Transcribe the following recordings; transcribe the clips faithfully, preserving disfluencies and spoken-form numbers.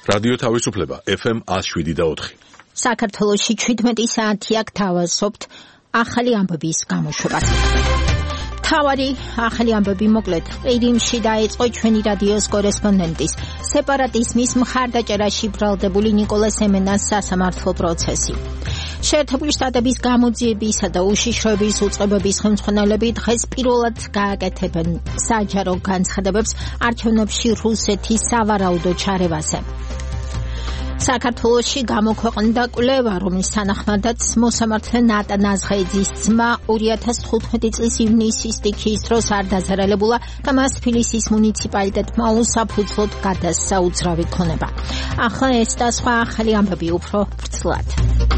რადიო თავისუფლება ეფ ემ one oh seven და four. საქართველოში შვიდმეტი საათი აქ თავაზობთ ახალი ამბების გამოშვებას. თავარი ახალი ამბები მოკლედ ყირიმში დაიწყო ჩვენი რადიოს კორესპონდენტის სეპარატიზმის მხარდაჭერაში ბრალდებული ნიკოლას სემენას სასამართლო პროცესი. შეერთებული შტატების გამოძიებისა და უშიშროების უწყებების ხელმძღვანელები დღეს პირველად გააკეთებენ საჯარო განცხადებებს არჩევნებში რუსეთის სავარაუდო ჩარევაზე. საქართველოში გამოქვეყნდა კვლევა, რომლის თანახმადაც მოსამართლე ნატა ნაზღეიძის ძმა two thousand fifteen წლის ივნისის სტიქიის დროს არ დაზარალებულა და მას თბილისის მუნიციპალიტეტმა უსაფუძვლოდ გადასცა უძრავი ქონება. ახლა ეს და სხვა ახალი ამბები უფრო ვრცლად.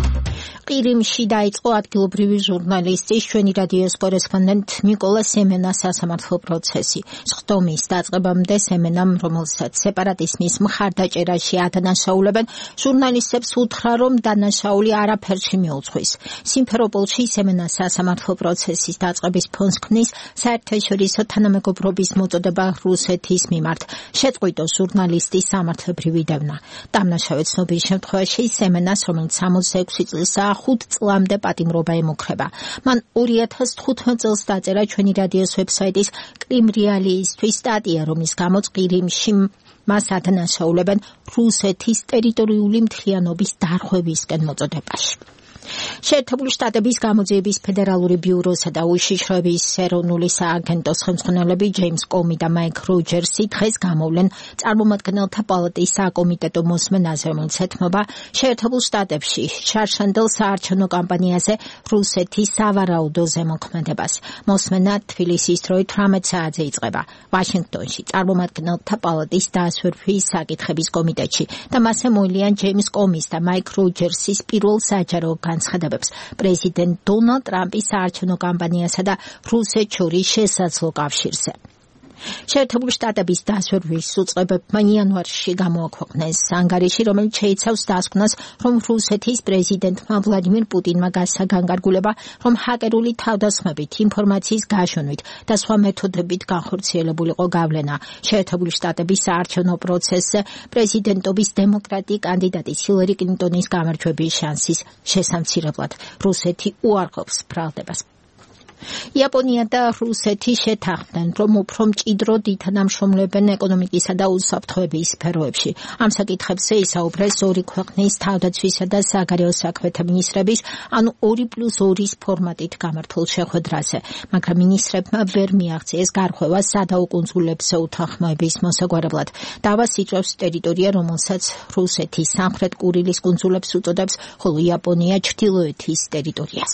ყირიმში დაიწყო ადგილობრივი ჟურნალისტის ჩვენი რადიოს კორესპონდენტ ნიკოლას სემენას სასამართლო პროცესი. სხდომის დაწყებამდე სემენამ, რომელსაც სეპარატიზმის მხარდაჭერაში ადანაშაულებენ, ჟურნალისტებს უთხრა, რომ დანაშაული არაფერში მიუძღვის. სიმფეროპოლში სემენას სასამართლო პროცესის დაწყების ფონს ქმნის საერთაშორისო თანამეგობრობის მოწოდება რუსეთის მიმართ. შეწყვიტო ჟურნალისტის სამართლებრივი დევნა. დამნაშავე ცნობილ შემთხვევაში სემენას, რომელიც sixty-six წლისაა, ხუთ წლამდე პატიმრობა ემუქრება. მან two thousand fifteen წელს დაწერა ჩვენი რადიოს ვებსაიტის კრიმ რეალიისთვის სტატია, რომლის გამოც ყირიმში მას ადანაშაულებენ რუსეთის ტერიტორიული მთლიანობის დარღვევისკენ მოწოდებაში. შეერთებული შტატების გამოძიების ფედერალური ბიუროსა და უშიშროების ეროვნული სააგენტოს ხელმძღვანელები ჯეიმს კომი და მაიკ როჯერსი დღეს გამოვლენ წარმომადგენელთა პალატის საკომიტეტო მოსმენაზე, რომელიც ეთმობა შეერთებულ შტატებში შარშანდელ საარჩევნო კამპანიაზე რუსეთის სავარაუდო ზემოქმედებას. მოსმენა თბილისის დროით eighteen საათზე იწყება ვაშინგტონში წარმომადგენელთა პალატის დაასვერვის საკითხების კომიტეტში და მასზე მოილიან ჯეიმს კომის და მაიკ როჯერსის პირველ საჯარო განცხადებებს პრეზიდენტ დონალდ ტრამპის საარჩევნო კამპანიასა და რუსეთს შორის შესაძლო კავშირზე. შეერთებული შტატების დასვერვის უწყებებმა იანვარში გამოაქვეყნეს ანგარიში, რომელიც შეიცავს დასკვნას, რომ რუსეთის პრეზიდენტმა ვლადიმირ პუტინმა გასცა განკარგულება, რომ ჰაკერული თავდასხმებით, ინფორმაციის გაშონვით და სხვა მეთოდებით განხორციელებულიყო გავლენა შეერთებული შტატების საარჩევნო პროცესზე პრეზიდენტობის დემოკრატი კანდიდატის ჰილარი კლინტონის გამარჯვების შანსის შესამცირებლად. რუსეთი უარყოფს ბრალდებას. იაპონია და რუსეთი შეთანხმდნენ, რომ უფრო მჭიდროდ ითანამშრომლებენ ეკონომიკისა და უსაფრთხოების სფეროებში. ამ საკითხებზე ისაუბრეს ორი ქვეყნის თავდაცვისა და საგარეო საქმეთა მინისტრების, ანუ two plus two ფორმატით გამართულ შეხვედრაზე, მაგრამ მინისტრებმა ვერ მიაღწიეს გარღვევა სადაო კუნძულებზე უთანხმოების მოსაგვარებლად. დავას იწვევს ტერიტორია, რომელსაც რუსეთი სამხრეთ კურილის კუნძულებს უწოდებს, ხოლო იაპონია ჩრდილოეთის ტერიტორიას.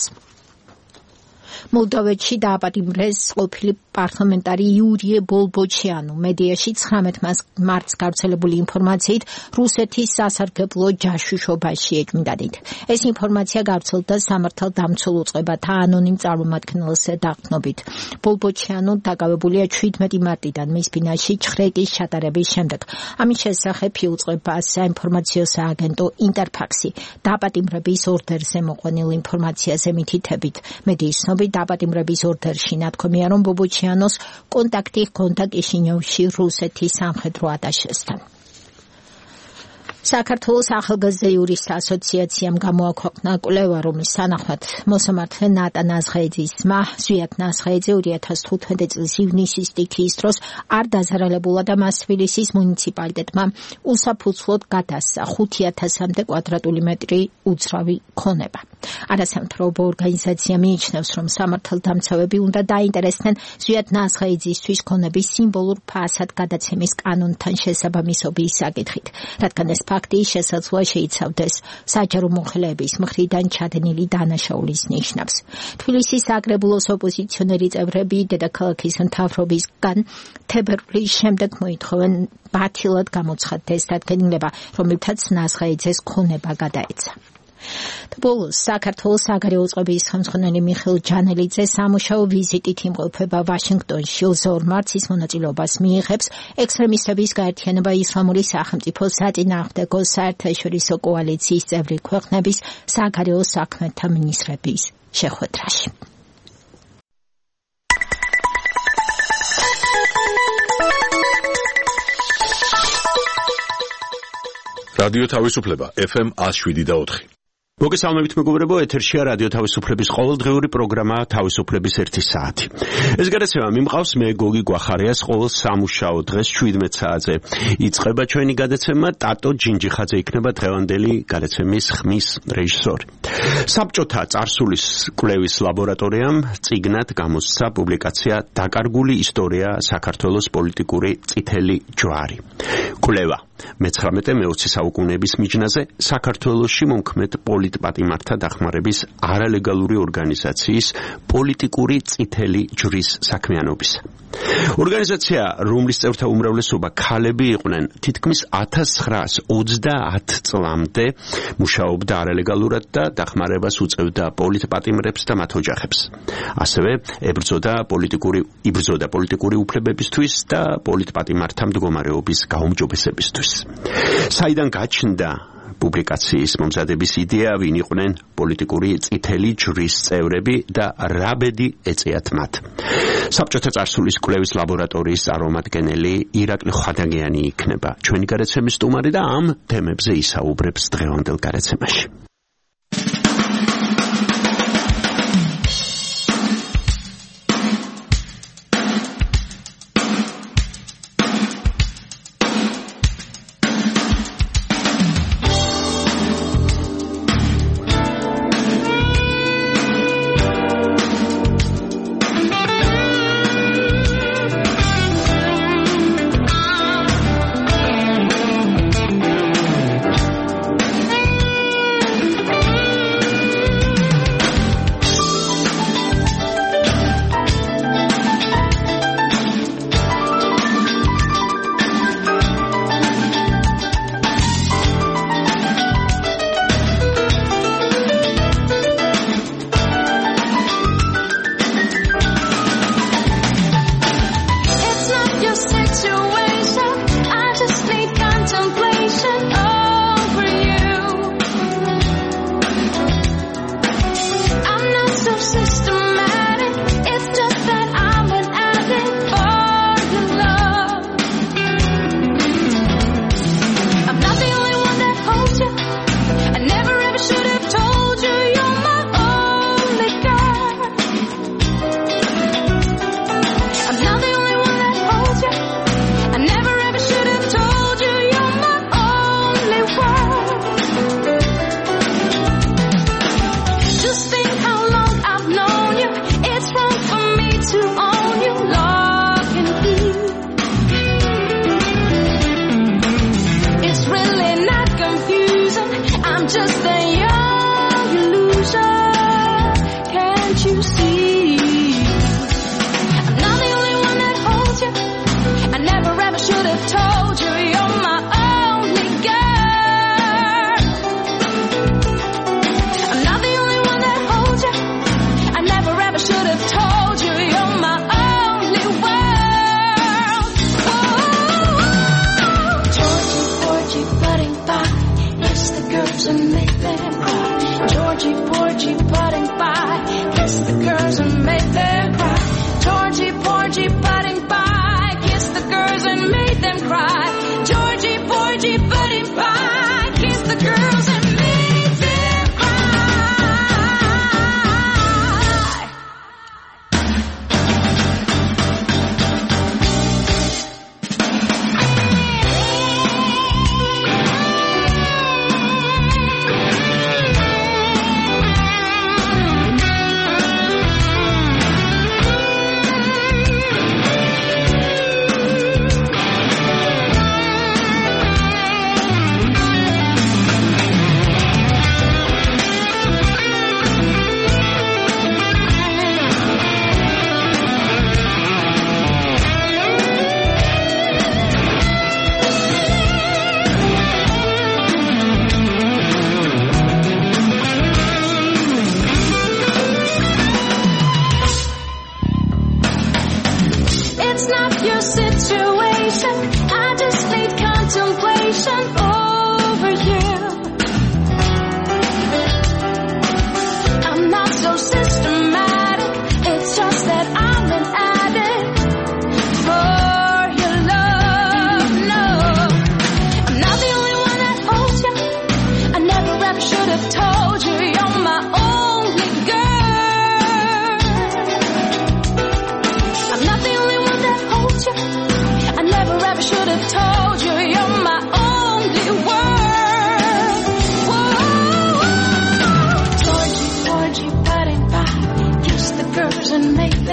მოლდოვეთში დააპატიმრეს ყოფილი პარლამენტარი იურიე ბოლბოჩიანუ. მედიაში nineteen მარტს გავრცელებული ინფორმაციით რუსეთის სასარგებლო ჯაშუშობაში ეჭვმიტანით. ეს ინფორმაცია გავრცელდა სამართალდამცველ უწყებათა ანონიმ წარმომადგენელს დაყრდნობით. ბოლბოჩიანუ დაკავებულია seventeen მარტიდან მის ბინაში ჩხრეკის ჩატარების შემდეგ. ამის შესახებ იუწყება საინფორმაციო სააგენტო ინტერფაქსი დააპატიმრების ორდერზე მოყვანილ ინფორმაციაზე მითითებით. მედიის ცნობით დაპატიმრების ორდერში ნათქვამია, რომ ბობოჩიანოს კონტაქტი ჰქონდა კიშინიოვში რუსეთის სამხედრო ატაშესთან. საქართველოს ახალგაზრდა იურისტთა ასოციაციამ გამოაქვეყნა კვლევა, რომლის თანახმად მოსამართლე ნატა ნაზღეიძის ძმა ზვიად ნაზღეიძე two thousand fifteen წლის ივნისის სტიქიის დროს არ დაზარალებულა და მას თბილისის მუნიციპალიტეტმა უსაფუძვლოდ გადასცა five thousand-მდე კვადრატული მეტრი უძრავი ქონება. არასამთავრობო ორგანიზაცია მიიჩნევს, რომ სამართალდამცავები უნდა დაინტერესდნენ ზვიად ნაზღეიძისთვის ქონების სიმბოლურ ფასად გადაცემის კანონთან შესაბამისობის საკითხით, რადგან ეს ფაქტი შესაძლოა შეიცავდეს საჯარო მოხელეების მხრიდან ჩადენილი დანაშაულის ნიშნავს. თბილისის საკრებულოს ოპოზიციონერი წევრები დედაქალაქის მთავრობისგან თებერვლის შემდეგ მოითხოვენ ბათილად გამოცხადდეს დადგენილება, რომელთაც ნაზღეიძეს ქონება გადაეცა. ბოლოს საქართველოს საგარეო უწყების ხელმძღვანელი მიხეილ ჯანელიძე სამუშაო ვიზიტით იმყოფება ვაშინგტონში. two მარტს მონაწილეობას მიიღებს ექსტრემისტების გაერთიანება ისლამური სახელმწიფო საწინააღმდეგო საერთაშორისო კოალიციის წევრი ქვეყნების საგარეო საქმეთა მინისტრების შეხვედრაში. რადიო თავისუფლება ეფ ემ one oh seven point four. მოგესალმებით მეგობრებო, ეთერშია რადიო თავისუფლების ყოველდღიური პროგრამა თავისუფლების ერთი საათი. ეს გადაცემა მიმყავს მე გოგი გვახარიას ყოველ სამუშაო დღეს შვიდმეტ საათზე. იწყება ჩვენი გადაცემა, ტატო ჯინჯიხაძე იქნება დღევანდელი გადაცემის ხმის რეჟისორი. საბჭოთა წარსულის კვლევის ლაბორატორიამ წიგნად გამოსცა პუბლიკაცია „დაკარგული ისტორია საქართველოს პოლიტიკური წითელი ჯვარი“. კვლევა მეცხრამეტე მეოცე საუკუნეების მიჯნაზე საქართველოში მომქმედ პოლიტპატიმართა დახმარების არალეგალური ორგანიზაციის პოლიტიკური წითელი ჯვრის საქმიანობისა. ორგანიზაცია, რომლის წევრთა უმრავლესობა ქალები იყვნენ, თითქმის ათას ცხრაას ოცდაათ წლამდე მუშაობდა არალეგალურად და დახმარებას უწევდა პოლიტპატიმრებს და მათ ოჯახებს. ასევე ებრძოდა პოლიტიკური იბრძოდა პოლიტიკური უფლებებისთვის და პოლიტპატიმართა მდგომარეობის გაუმჯობესებისთვის. საიდან გაჩნდა პუბლიკაციის მომზადების იდეა, ვინ იყვნენ პოლიტიკური წითელი ჯვრის წევრები და რა ბედი ეწიათ მათ. საბჭოთა წარსულის კვლევის ლაბორატორიის წარმომადგენელი ირაკლი ხვადაგიანი იქნება ჩვენი გადაცემის სტუმარი და ამ თემებზე ისაუბრებს დღევანდელ გადაცემაში.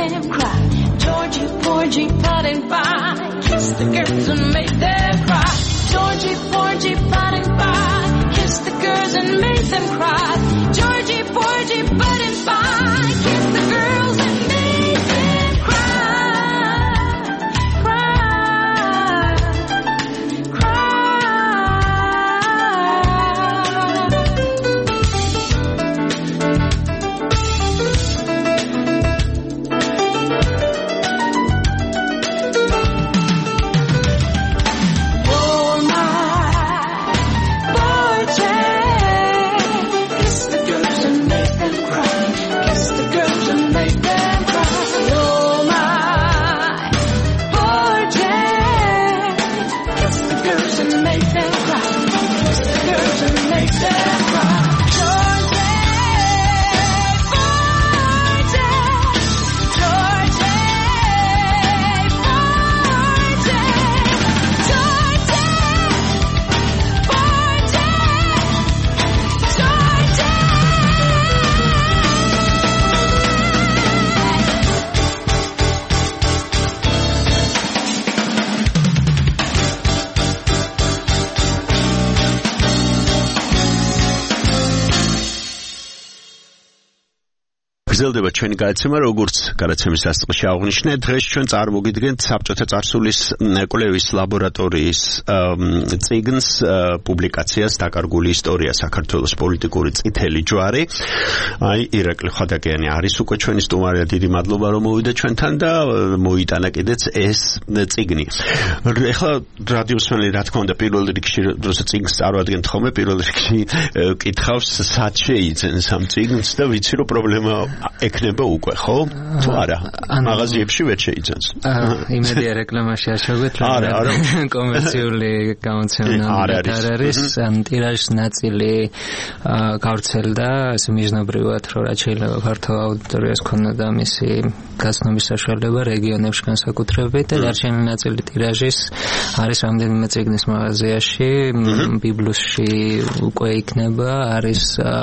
them cry. Georgie Porgy putting by, kiss the girls and make them cry. Georgie Porgy putting by, kiss the girls and make them cry. Georgie Porgy putting by, kiss the girls and make them cry, cry, cry. გრძელდება ჩვენი გადაცემა, როგორც გადაცემის დასაწყისში აღნიშნე, დღეს ჩვენ წარმოგიდგენთ საბჭოთა წარსულის კვლევის ლაბორატორიის წიგნს, პუბლიკაციას „დაკარგული ისტორია საქართველოს პოლიტიკური წითელი ჯვარი“. აი, ირაკლი ხადაკიანი არის უკვე ჩვენი სტუმარია, დიდი მადლობა რომ მოვიდა ჩვენთან და მოიტანა კიდეც ეს წიგნი. ეხლა რადიოსმენი რა თქმა უნდა პირველ რიგში როცა წიგნს წარმოადგენთ ხოლმე პირველ რიგში კითხავს სად შეიძენს ამ წიგნს და ვიცი რომ პრობლემა ეკნება უკვე, ხო? თუ არა? მაღაზიებში ვერ შეიძენს. იმედია რეკლამაში არ შევგეთ, რომ კომერციული გამოცემა არ არის. ან ტირაჟის ნაწილი გავრცელდა ეს მიზნობრივად, რომ რაც შეიძლება ფართო აუდიტორიას ქონოდა მისი გაცნობის საშუალება რეგიონებში განსაკუთრებით და დარჩენილი ნაწილი ტირაჟის არის რამდენიმე წიგნის მაღაზიაში, ბიბლუსში უკვე იქნება, არის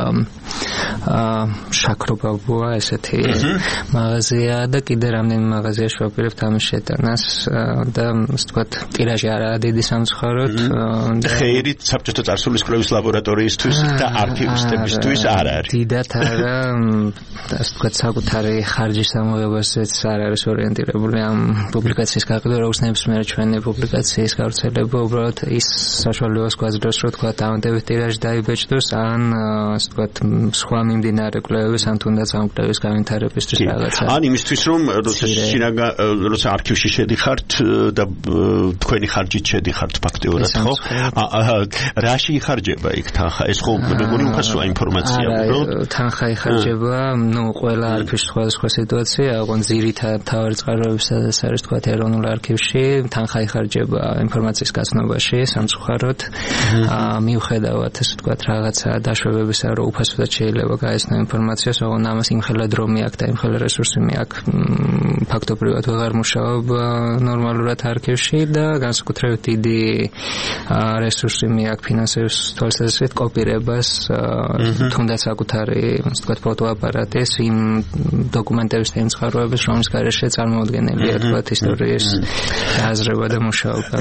შაქრობაბუა ესეთი მაღაზია და კიდე რამდენიმე მაღაზიაში ვაპირებთ ამის შეტანას და ასე ვთქვათ ტირაჟი არაა დიდი სამწუხაროდ და ხეირით საბჭოთა წარსულის კვლევის ლაბორატორიისთვის და არქივისტებისთვის არ არის. დიდად არა, ასე ვთქვათ საკუთარი ხარჯის ამოღებასაც არ არის ორიენტირებული ამ პუბლიკაციის გაყიდვა, როგორც ნებისმიერი ჩვენი პუბლიკაციის გავრცელება, უბრალოდ ის საშუალებას გვაძლევს, რომ თქვა დავანტებით ტირაჟი დაიბეჭდოს, ან ასე ვთქვათ სხვა მიმდინარე კვლევების, ან თუნდაც ამ კვლევის განვითარებისთვის რაღაცა. ან იმისთვის რომ როცა შინაგან როცა არქივში შედიხართ და თქვენი ხარჯით შედიხართ ფაქტიურად, ხო? რაში იხარჯება იქ თანხა? ეს ხო მეგონი უხასოა ინფორმაცია, უბრალოდ თანხა იხარჯება, ну, ყველა არქივში სხვადასხვა სიტუაცია, ოღონდ ძირითად თავარი წყაროების სადაც არის თქვა ეროვნულ არქივში, თანხა იხარჯება ინფორმაციის გაცნობაში, სამწუხაროდ მიუხედავად ასე ვთქვათ რაღაცა დაშვებებისა, რომ უფასოდაც შეიძლება გაეცნო ინფორმაციას, ოღონდ ამას იმხელა დრო მიაქვს და იმხელა რესურსი მიაქვს, ფაქტობრივად ვეღარ მუშაობ ნორმალურად არქივში და განსაკუთრებით დიდი რესურსი მიაქვს ფინანსების თვალსაზრისით კოპირებას, თუნდაც საკუთარი ასე ვთქვათ ფოტოაპარატის იმ დოკუმენტების და იმ წყაროების, რომლის გარეშე წარმოუდგენელია თქვათ ისტორიის აზრება და მუშაობა.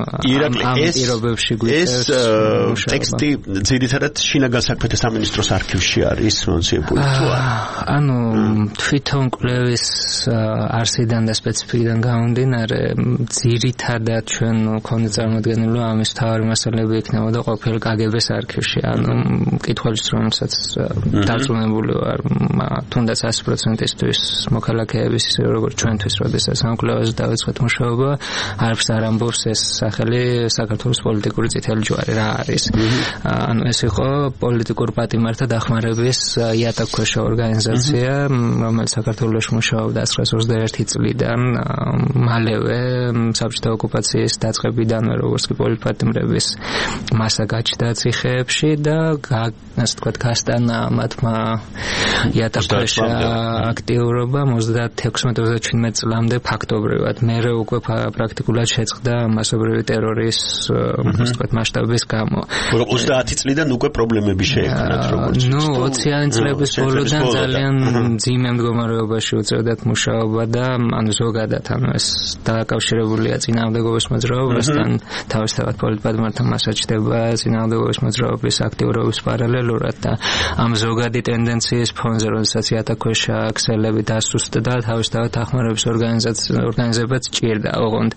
ამ პირობებში გვიწევს ეს ტექსტი ძირითადად შინაგან საქმეთა სამინისტროს არქივში არის მონაცემებული თუ არა? ანუ თვითონ კვლევის არსიდან და სპეციფიკიდან გამომდინარე, ძირითადად ჩვენ ვქონდა წარმოდგენილი, რომ ამის მთავარი მასალები იქნებოდა ყოფილი კაგებეს არქივში. ანუ მკითხველის რომელსაც დარწმუნებული ვარ, თუნდაც ასი პროცენტისთვის მოქალაქეების ისე როგორც ჩვენთვის, როდესაც ამ კვლევაზე დავიწყეთ მუშაობა, არც არ ამბობს ეს სახელი საქართველოს პოლიტიკური წითელი ჯვარი რა არის. ანუ ეს იყო პოლიტიკურ პატიმართა დახმარების იატაკქვეშა ორგანიზაცია, რომელიც საქართველოში მუშაობდა ცხრაას ოცდაერთი წლიდან, მალევე საბჭოთა ოკუპაციის დაწყებიდანვე, როგორც კი პოლიტპატიმრების მასა გაჩნდა ციხეებში და ასე ვთქვათ გასტანა მათმა იატაკქვეშა აქტიურობა ოცდაექვსმეტ ოცდაჩვიდმეტ წლამდე ფაქტობრივად. მერე უკვე პრაქტიკულად შეწყდა მასობრივი ტერორის ასე ვთქვათ მასშტაბის გამო. ოცდაათი წლიდან უკვე პრობლემები შეექმნათ როგორც ნუ ოციანი წლების ბოლოდან ძალიან ძიმე მდგომარეობაში უწევდათ მუშაობა და ანუ ზოგადად ანუ ეს დაკავშირებულია წინააღმდეგობის მოძრაობასთან თავისთავად პოლიტპატიმართან მასაჩდება წინააღმდეგობის მოძრაობის აქტიურობის პარალელურად და ამ ზოგადი ტენდენციის ფონზე როდესაც იატაკქვეშა ქსელები დასუსტდა თავისთავად დახმარების ორგანიზებაც ჭირდა ოღონდ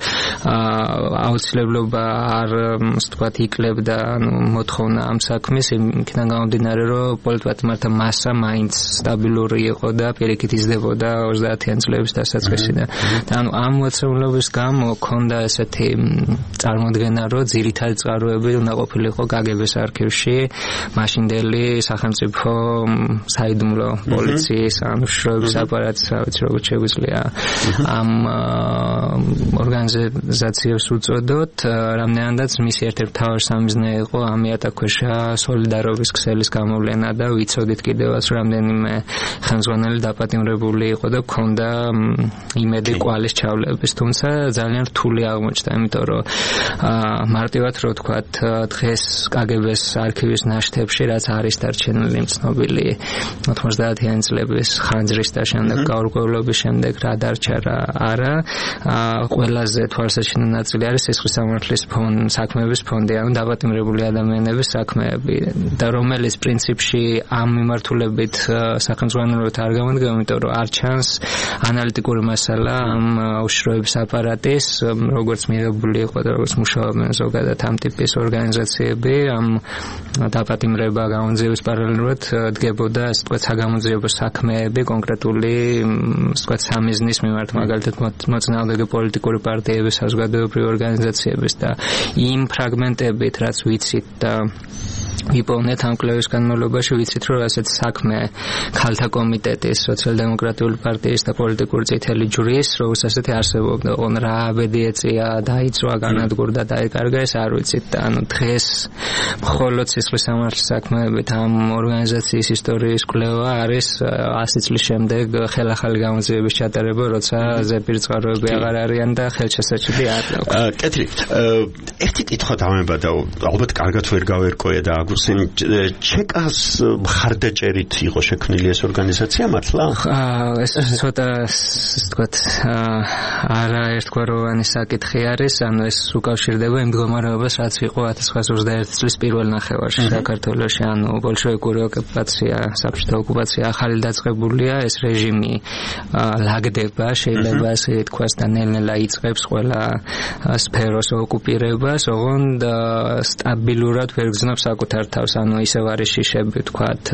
აუცილებლობა არ ასე ვთქვათ იკლებდა ანუ მოთხოვნა ამ საქმის იქიდან გამომდინარე რომ პოლიტპატიმართა მასა მაინც სტაბილური იყო და პირიქით იზრდებოდა ოცდაათიან წლების დასაწყისიდან და ანუ ამ მოცემულობის გამო ქონდა ესეთი წარმოდგენა რომ ძირითადი წყაროები უნდა ყოფილიყო კაგებეს არქივში მაშინდელი სახელმწიფო საიდუმლო პოლიციის ანუ შროების აპარატის როგორც შეგვიძლია ამ ორგანიზაციებს უწოდოთ რამდენადაც მისი ერთ-ერთი მთავარი სამიზნე იყო ამ იატაკქვეშა სოლიდარობის ქსელის გამოვლენა და ვიცოდით კიდევაც რამდენიმე ხელმძღვანელი დაპატიმრებული იყო და ქონდა იმედი კვალის ჩავლების თუმცა ძალიან რთული აღმოჩნდა იმიტომ რომ მარტივად რო ვთქვათ დღეს კაგებეს არქივის ნაშთებში რაც არის დარჩენილი ცნობილი ოთხმოცდაათიანი წლების ხანძრის და შემდეგ გაურკვევლობის შემდეგ რა დარჩა რა არა ყველაზე თვალსაჩინო ნაწილი არის სისხლის სამართლის საქმეების ფონდი ანუ დაპატიმრებული ადამიანების საქმეები და რომელიც პრინციპში ამ მიმართულებით სახელმძღვანელოებად არ გამოდგება იმიტომ რომ არ ჩანს ანალიტიკური მასალა ამ უშროების აპარატის როგორც მიღებული იყო და როგორც მუშაობენ ზოგადად ამ ტიპის ორგანიზაციები ამ დაპატიმრება გამოძიების პარალელურად დგებოდა ასე ვთქვათ საგამოძიებო საქმეები კონკრეტული ასე ვთქვათ სამიზნის მიმართ მაგალითად მოწინააღმდეგე პოლიტიკური პარტიების საზოგადოებრივი ორგანიზაციების და იმ ფრაგმენტებით რაც ვიცით და ვიპოვნეთ ამ კვლევის განმავლობაში ვიცით რომ ასეთ საქმე ქალთა კომიტეტის სოციალ-დემოკრატიული პარტიის და პოლიტიკური წითელი ჯვრის როგორც ასეთი არსებობდა ოღონდ რა აბედი ეწია დაიწვა განადგურდა დაეკარგა ეს არ ვიცით და ანუ დღეს მხოლოდ სისხლის სამართლის საქმეებით ამ ორგანიზაციის ისტორიის კვლევა არის ასი წლის შემდეგ ხელახალი გამოძიების ჩატარება როცა ზეპირ წყაროები აღარ არიან და ხელშესაჩები არ აქვს კეთრი ერთი კითხვა დამება და ალბათ კარგად ვერ გავერკვია და ჩეკას მხარდაჭერით იყო შექმნილი ეს ორგანიზაცია მართლა? ეს ცოტა ვთქვათ არა ერთგვაროვანი საკითხი არის, ანუ ეს უკავშირდება იმ მდგომარეობას, რაც იყო ათას ცხრაასი ოცდაერთი წლის პირველ ნახევარში საქართველოში, ანუ ბოლშევიკური ოკუპაცია, საბჭოთა ოკუპაცია ახალი დაწყებულია, ეს რეჟიმი ლაგდება, შეიძლება ასე ითქვას და ნელ-ნელა იწყებს ყველა სფეროს ოკუპირებას, ოღონდ სტაბილურად ვერ გრძნობს საკუთარ თავს, ანუ ისევ არის შიშები, ვთქვათ,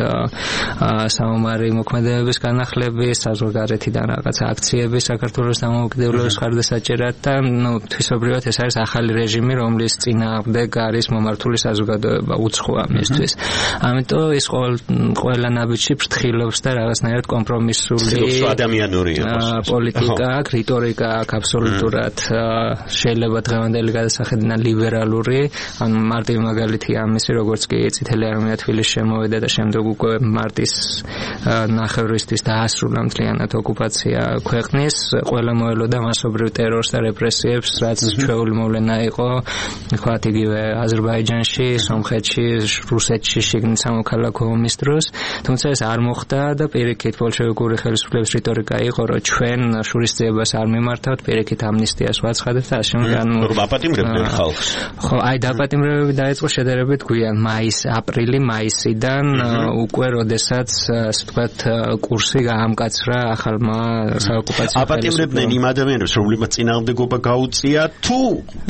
საომარი მოქმედებების განახლების, საზღვარგარეთიდან რაღაც აქციები საქართველოს დამოუკიდებლობის მხარდასაჭერად და ნუ თვისობრივად ეს არის ახალი რეჟიმი, რომლის წინააღმდეგ არის მომართული საზოგადოება უცხოა მისთვის. ამიტომ ის ყველა ნაბიჯში ფრთხილობს და რაღაცნაირად კომპრომისული ადამიანური პოლიტიკა აქვს, რიტორიკა აქვს აბსოლუტურად შეიძლება დღევანდელი გადასახედიდან ლიბერალური, ანუ მარტივი მაგალითი ამისი, როგორც კი წითელი არმია თბილისში შემოვიდა და შემდეგ უკვე მარტის ნახევრისთვის დაასრულა მთლიანად ოკუპაცია ქვეყნის, ყველა მოელოდა მასობრივ ტერორს და რეპრესიებს, რაც ჩვეული მოვლენა იყო, ვთქვათ, იგივე აზერბაიჯანში, სომხეთში, რუსეთში შიგნით სამოქალაქო ომის დროს, თუმცა ეს არ მოხდა და პირიქით ბოლშევიკური ხელისუფლების რიტორიკა იყო, რომ ჩვენ შურისძიებას არ მიმართავთ, პირიქით ამნისტიას ვაცხადებთ და ასე შემდეგ. დაპატიმრებდნენ ხალხს. ხო, აი დაპატიმრებები დაიწყო შედარებით გვიან, მაის, აპრილი, მაისიდან უკვე როდესაც, ასე ვთქვათ, კურსი გაამკაცრა ახალმა საოკუპაციო აპატიმრებდნენ იმ ადამიანებს, რომლებმაც წინააღმდეგობა გაუწია, თუ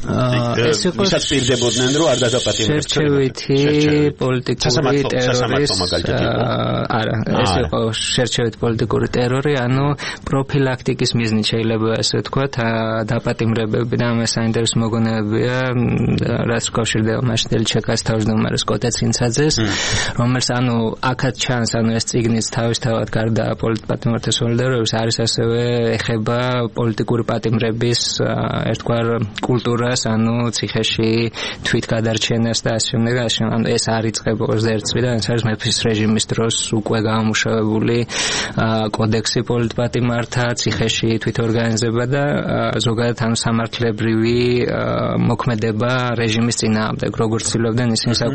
ვისაც პირდებოდნენ, რომ არ გადაპატიმრებდნენ. შერჩევითი პოლიტიკური ტერორი. არა, ეს იყო შერჩევით პოლიტიკური ტერორი, ანუ პროფილაქტიკის მიზნით შეიძლება ასე ვთქვათ, დაპატიმრებები და ამ საინტერესო მოგონებებია, რაც უკავშირდება მაშინდელი ჩეკას თავმჯდომარეს კოტე ცინცაძეს, რომელიც ანუ აქაც ჩანს, ანუ ეს წიგნიც თავისთავად გარდა პოლიტპატიმრთა სოლიდარობის არის ასევე ეხება პოლიტიკური პატიმრების ერთგვარ კულტურას, ანუ ციხეში თვით გადარჩენას და ასე შემდეგ, ანუ ეს არ იწყება ოცდაერთი წლიდან, ეს არის მეფის რეჟიმის დროს უკვე გამომუშავებული კოდექსი პოლიტპატიმართა, ციხეში თვით ორგანიზება და ზოგადად ამ სამართლებრივი მოქმედება რეჟიმის წინააღმდეგ, როგორც ცდილობდნენ ისინი საკუთარი უფლებების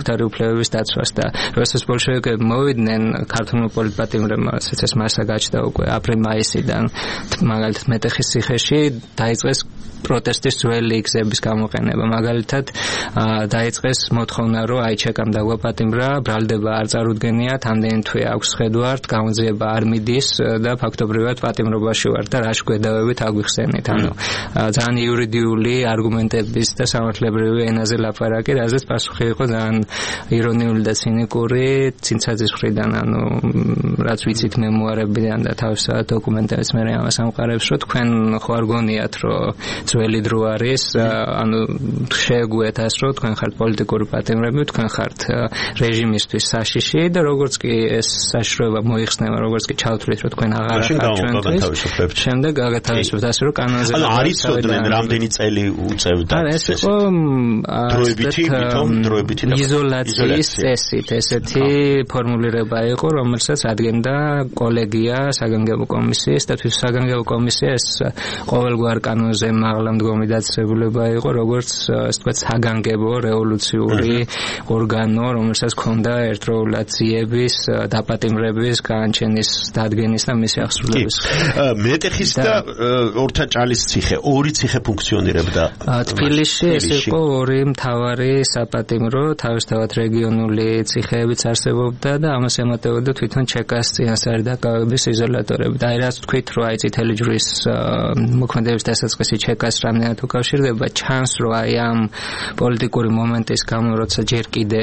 უფლებების დაცვას და როდესაც ბოლშევიკები მოვიდნენ ქართულმა პოლიტპატიმრებმა, რასაც მასა გაჩნდა უკვე აპრილ-მაისიდან მაგალითად მეტეხის ციხეში დაიწყეს პროტესტის ძველი გზების გამოყენება. მაგალითად დაიწყეს მოთხოვნა, რომ აი ჩეკამ დაგვაპატიმრა, ბრალდება არ წარუდგენიათ, ამდენი თვე აქვს ხედვართ, გამოძიება არ მიდის და ფაქტობრივად პატიმრობაში ვართ და რა შეგვედავებით აგვიხსენით. ანუ ძალიან იურიდიული არგუმენტების და სამართლებრივი ენაზე ლაპარაკი, რაზეც პასუხი იყო ძალიან ირონიული და ცინიკური ცინცაძის მხრიდან, ანუ რაც ვიცით მემუარებიდან და თავისთავად დოკუმენტებიც მე ამას ამყარებს, რომ თქვენ ხო არ გონიათ, რომ ძველი დრო არის, ანუ შეეგუეთ ას, რომ თქვენ ხართ პოლიტიკური პატიმრები, თქვენ ხართ რეჟიმისთვის საშიში და როგორც კი ეს საშიშროება მოიხსნება, როგორც კი ჩავთვლით, რომ თქვენ აღარ ხართ ჩვენთვის, შემდეგ გაგათავისუფლეთ, ასე რომ კანონზე ანუ არის ცოდნენ რამდენი წელი უწევდა ეს იყო დროებითი თვითონ დროებითი და იზოლაციის წესით ესეთი ფორმულირება იყო, რომელსაც ადგენდა კოლეგია საგანგებო კომისიის და თვითონ საგანგებო კომისია ეს ყოველგვარ კანონზე მაღლა მდგომი დაწესებულება იყო, როგორც ასე ვთქვათ საგანგებო რევოლუციური ორგანო, რომელსაც ჰქონდა ერთდროულად ძიების, დაპატიმრების, განჩენის დადგენის და მისი აღსრულების. მეტეხის და ორთაჭალის ციხე, ორი ციხე ფუნქციონირებდა. თბილისში ეს იყო ორი მთავარი საპატიმრო, თავისთავად რეგიონული ციხეებიც არსებობდა და ამას ემატებოდა თვითონ ჩეკას წინასწარი დაკავების იზოლატორები. და აი რაც თქვით, რომ აი წითელი ჯვრის მოქმედების დასაწყისი ჩეკას რამდენად უკავშირდება, ჩანს, რომ აი ამ პოლიტიკური მომენტის გამო, როცა ჯერ კიდე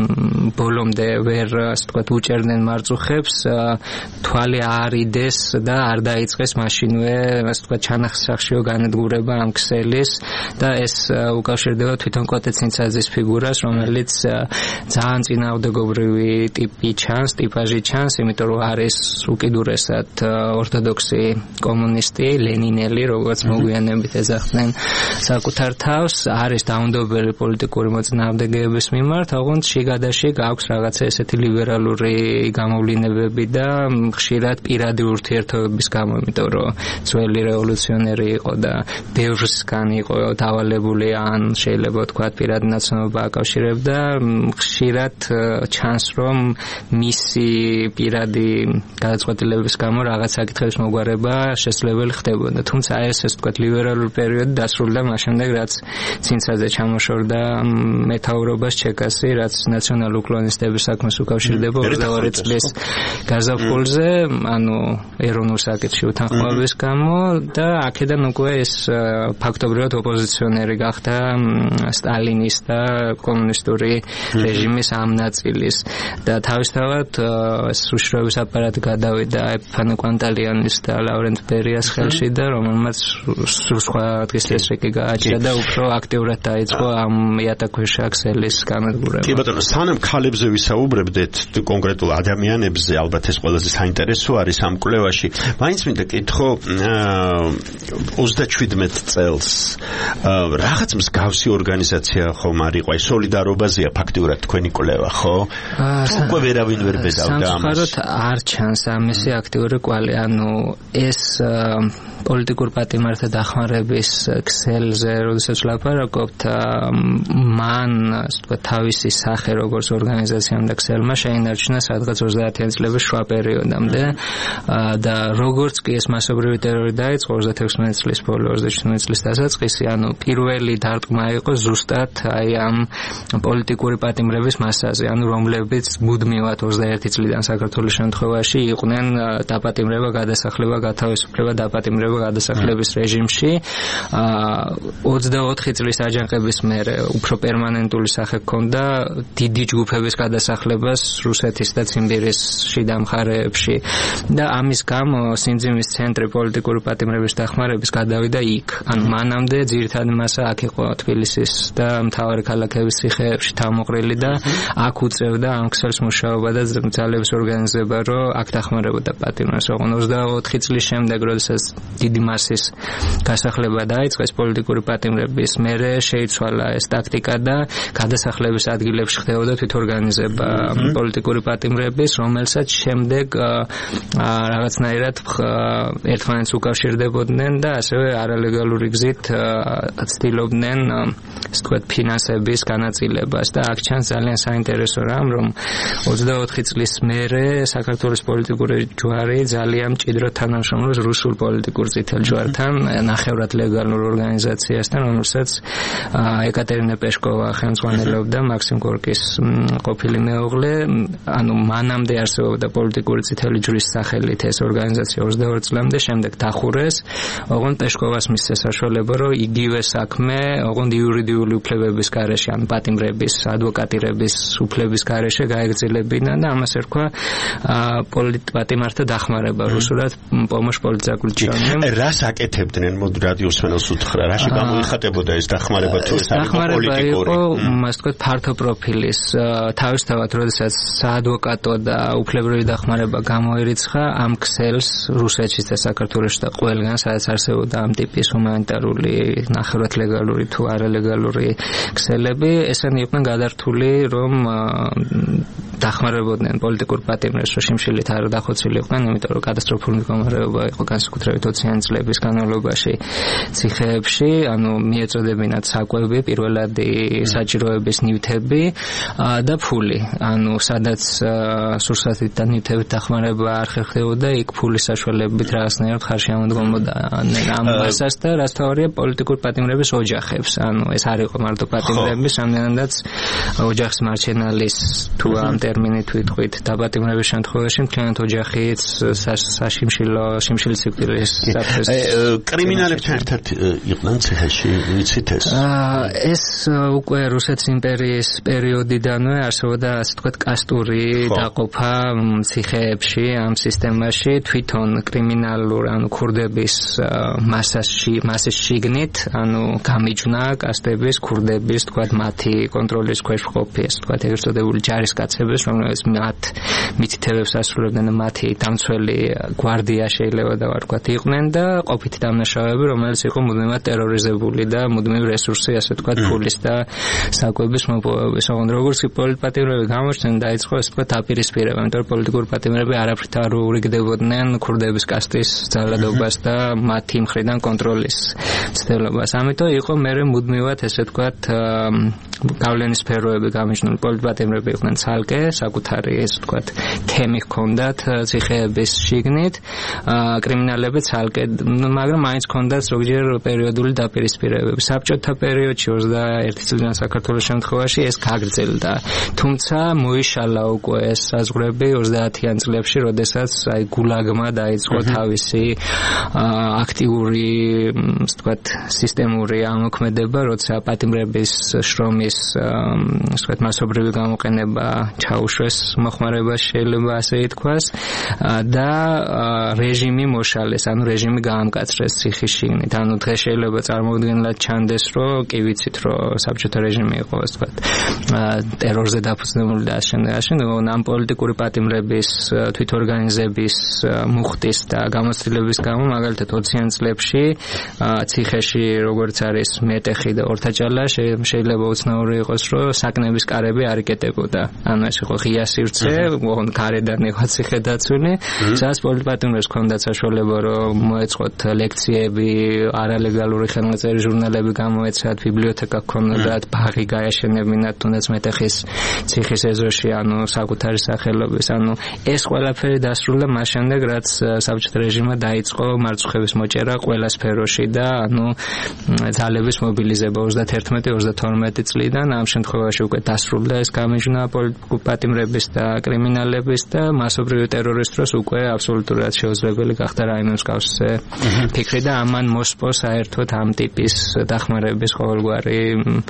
ბოლომდე ვერ, ასე ვთქვათ, უჭერდნენ მარწუხებს, თვალი არიდეს და არ დაიწყეს მაშინვე, ასე ვთქვათ, ჩანახსახშიო განადგურება ამ ქსელის და ეს უკავშირდება თვითონ კოტეცინცაძის ფიგურას, რომელიც ძალიან წინააღმდეგობრივი ტიპი ჩანს, ტიპაჟი ჩანს, იმიტომ რომ არის უკიდურესად ორთოდოქსი კომუნისტი, ლენინელი, როგორც მოგვიანებით ეძახდნენ საკუთარ თავს, არის დაუნდობელი პოლიტიკური მოწინააღმდეგეების მიმართ, ოღონდ შიგადაშიგ აქვს რაღაცა ესეთი ლიბერალური გამოვლინებები და ხშირად პირადი ურთიერთობების გამო, იმიტომ რომ ძველი რევოლუციონერი იყო და ბევრსგან იყო დავალებული, ან შეიძლება ვთქვათ პირადი ნაცნობა აკავშირებდა, ხშირად ჩანს, რომ მისი პირადი გადაწყვეტილებების გამო რაღაც საკითხების მოგვარება შესაძლებელი ხდებოდა. თუმცა ეს ასე ვთქვათ ლიბერალური პერიოდი დასრულდა მაშინდელ, რაც ცინცაძე ჩამოშორდა მეთაურობას ჩეკასი, რაც ნაციონალურ კლონისტების საქმეს უკავშირდება ოცდაორი წლის გაზაფხულზე, ანუ ეროვნულ საკითხში უთანხმოების გამო და აქედან უკვე ეს ფაქტობრივად ოპოზიციონერი გახდა სტალინის და კომუნისტური რეჟიმის ამ ნაწილის და თავისთავად ეს უშროების აპარატი გადავიდა ეფანე კვანტალიანის და ლავრენტ ბერიას ხელში და რომელმაც სხვა დღის წესრიგი გააჩნდა და უფრო აქტიურად დაიწყო ამ იატაკქვეშა ქსელის განადგურება. კი ბატონო, სანამ ქალებზე ვისაუბრებდეთ, კონკრეტულ ადამიანებზე, ალბათ ეს ყველაზე საინტერესო არის ამ კვლევაში. მაინც მინდა კითხო, ოცდაშვიდმეტ წელს რაღაც მსგავსი ორგანიზაცია ხომ არ იყო, სოლიდარობაზეა ფაქტიურად თქვენი კვლევა, ხო? უკვე ვერავინ ვერ ბედავდა ამას. სამწუხაროდ არ ჩანს ამისი აქტიური კვალი, ანუ ეს პოლიტიკურ პატიმართა დახმარების ქსელზე, როდესაც ვლაპარაკობთ, მან, ასე ვთქვათ, თავისი სახე როგორც ორგანიზაციამ და ქსელმა შეინარჩუნა სადღაც ოცდაათიანი წლების შუა პერიოდამდე და როგორც კი ეს მასობრივი ტერორი დაიწყო ოცდათექვსმეტი წლის ბოლო, ოცდაჩვიდმეტი წლის დასაწყისი, ანუ პირველი დარტყმა იყო ზუსტად აი ამ პოლიტიკური პატიმრების მასაზე, ანუ რომლებიც მუდმივად ოცდაერთი წლიდან საქართველოს შემთხვევაში იყვნენ დაპატიმრება, გადასახლება, გათავისუფლება, დაპატიმრება, გადასახლების რეჟიმში. ოცდაოთხი წლის აჯანყების მერე უფრო პერმანენტული სახე ჰქონდა დიდი ჯგუფების გადასახლებას რუსეთის და ციმბირის შიდა მხარეებში და ამის გამო სიმძიმის ცენტრი პოლიტიკური პატიმრების დახმარების გადავიდა იქ. ანუ მანამდე ძირითადი მასა აქ იყო თბილისის და მთავარი ქალაქების ციხეებში თავმოყრილი და აქ უწევდა ამ ქსელს მუშაობა და ძალების ორგანიზება, რომ აქ დახმარებოდა პატიმრებს. ოღონდ ოცდაოთხი წლის შემდეგ, როდესაც დიდი მასის გასახლება დაიწყეს პოლიტიკური პატიმრების, მერე შეიცვალა ეს ტაქტიკა და გადასახლების ადგილებში ხდებოდა თვითორგანიზება პოლიტიკური პატიმრების, რომელსაც შემდეგ რაღაცნაირად ერთმანეთს უკავშირდებოდნენ და ასევე არალეგალური გზით ცდილობდნენ ასე ვთქვათ ფინანსების განაწილებას და აქ ჩანს ძალიან საინტერესო რამ, რომ ოცდაოთხი წლის მერე საქართველოს პოლიტიკური ჯვარი ძალიან მჭიდროდ თანამშრომლობს რუსულ პოლიტიკურ წითელ ჯვართან, ნახევრად ლეგალურ ორგანიზაციასთან, რომელსაც ეკატერინა პეშკოვა ხელმძღვანელობდა, მაქსიმ გორკის ყოფილი მეუღლე, ანუ მანამდე არსებობდა პოლიტიკური წითელი ჯვრის სახელით ეს ორგანიზაცია ოცდაორ წლამდე, შემდეგ დახურეს, ოღონდ პეშკოვას მისცა საშუალება, რომ იგივე საქმე, ოღონდ იურიდიული უფლებების გარეშე, ან პატიმრების, ადვოკატირების უფლების გარეშე გაეგრძელებინა და ამას ერქვა პოლიტპატიმართა დახმარება, რუსულად პომოშ პოლიტზაკულჩანემ. რას აკეთებდნენ, მოდი რადიოს მენელს უთხრა, რაში გამოიხატებოდა ეს დახმარება თუ ეს არის პოლიტიკური? იყო, ასე ვთქვათ, ფართო პროფილის. თავისთავად, როდესაც საადვოკატო და უფლებრივი დახმარება გამოირიცხა, ამ ქსელს რუსეთში და საქართველოში და ყველგან, სადაც არსებობდა ამ ტიპის ჰუმანიტარული, ნახევრად ლეგალური თუ არალეგალური ქსელები, ესენი იყვნენ გადართული, რომ დახმარებოდნენ პოლიტიკურ პატიმრებს, რომ შიმშილით არ დახოცილი იყვნენ, იმიტომ რომ კატასტროფული მდგომარეობა იყო განსაკუთრებით ოციანი წლების განმავლობაში ციხეებში, ანუ მიეწოდებინათ საკვები, პირველადი საჭიროების ნივთები და ფული. ანუ სადაც სურსათით და ნივთებით დახმარება არ ხერხდებოდა, იქ ფულის საშუალებით რაღაცნაირად ხარში ამოდგომოდა ამ მასას და რაც თავარია პოლიტიკურ პატიმრების ოჯახებს. ანუ ეს არ იყო მარტო პატიმრების, რამდენადაც ოჯახის მარჩენალის თუ ამ ტერმინით ვიტყვით დაპატიმრების შემთხვევაში მთლიანად ოჯახიც საშიმშილო შიმშილის სიკვდილის საფრთხეს. კრიმინალებთან ერთად იყვნენ ციხეში, ვიცით ეს? ეს უკვე რუსეთის იმპერიის პერიოდიდანვე არსებობდა ასე ვთქვათ კასტური დაყოფა ციხეებში, ამ სისტემაში თვითონ კრიმინალურ ანუ ქურდების მასაში მასის შიგნით, ანუ გამიჯვნა კასტების, ქურდების, ვთქვათ, მათი კონტროლის ქვეშ ყოფი, ასე ვთქვათ, ეგრეთ წოდებული ჯარისკაცების, რომელიც მათ მითითებებს ასრულებდნენ, მათი დამცველი გვარდია შეიძლება დავარქვათ იყვნენ და ყოფითი დამნაშავეები, რომელიც იყო მუდმივად ტერორიზებული და მუდმივ რესურსი, ასე ვთქვათ, ფულის და საკვების მოპოვების. ოღონდ როგორც კი პოლიტპატიმრები გამოჩნდნენ, დაიწყო ასე ვთქვათ დაპირისპირება, იმიტომ რომ პოლიტიკური პატიმრები არაფრით არ ურიგდებოდნენ ქურდების კასტის ძალადობას და მათი მხრიდან კონტროლის ცდილობას. ამიტომ იყო მერე მუდმივად ესე ვთქვათ გავლენის სფეროები გამიჯნული პოლიტპატიმრები იყვნენ ცალკე, საკუთარი ესე ვთქვათ თემი ჰქონდათ ციხეების შიგნით, კრიმინალები ცალკე, მაგრამ მაინც ჰქონდათ ზოგჯერ პერიოდული დაპირისპირებები. საბჭოთა პერიოდში ოცდაერთი წლიდან საქართველოს შემთხვევაში ეს გაგრძელდა. თუმცა მოიშალა უკვე ეს საზღვრები ოცდაათიან წლებში, როდესაც აი გულაგმა დაიწყო თავისი აქტიური, ასე ვთქვათ, სისტემური ამოქმედება, როცა პატიმრების შრომის, ასე ვთქვათ, მასობრივი გამოყენება ჩაუშვეს მოხმარებას, შეიძლება ასე ითქვას, და რეჟიმი მოშალეს, ანუ რეჟიმი გაამკაცრეს ციხის შიგნით. ანუ დღეს შეიძლება წარმოუდგენლად ჩანდეს, რომ კი ვიცით, რომ საბჭოთა რეჟიმი იყო, ასე ვთქვათ, ტერორზე დაფუძნებული და ასე შემდეგ, ასე შემდეგ, ამ პოლიტიკური პატიმრების თვითორგანიზების მუხტის და გამოცდილების გამო, მაგალითად ოციან წლებში ციხეში, როგორც არის მეტეხი და ორთაჭალა, შეიძლება უცნაური იყოს, რომ საკნების კარები არ იკეტებოდა. ანუ ეს იყო ღია სივრცე, ოღონდ გარედან იყო ციხე დაცული, სადაც პოლიტპატიმრებს ჰქონდათ საშუალება, რომ მოეწყოთ ლექციები, არალეგალური ხელნაწერი ჟურნალები გამოეცათ, ბიბლიოთეკა ჰქონდათ, ბაღი გაეშენებინათ, თუნდაც მეტეხის ციხის ეზოში, ანუ საკუთარი სახელობის. ანუ ეს ყველაფერი დასრულდა მას შემდეგ, რაც საბჭოთა რეჟიმმა დაიწყო მარწუხების მოჭერა ყველა სფეროში და ანუ ძალების მობილიზება ოცდაათერთმეტი ოცდათორმეტი წლიდან, ამ შემთხვევაში უკვე დასრულდა ეს გამიჯვნა პოლიტიკურ პატიმრების და კრიმინალების და მასობრივი ტერორის დროს უკვე აბსოლუტურად შეუძლებელი გახდა რაიმე მსგავსზე ფიქრი და ამან მოსპო საერთოდ ამ ტიპის დახმარების ყოველგვარი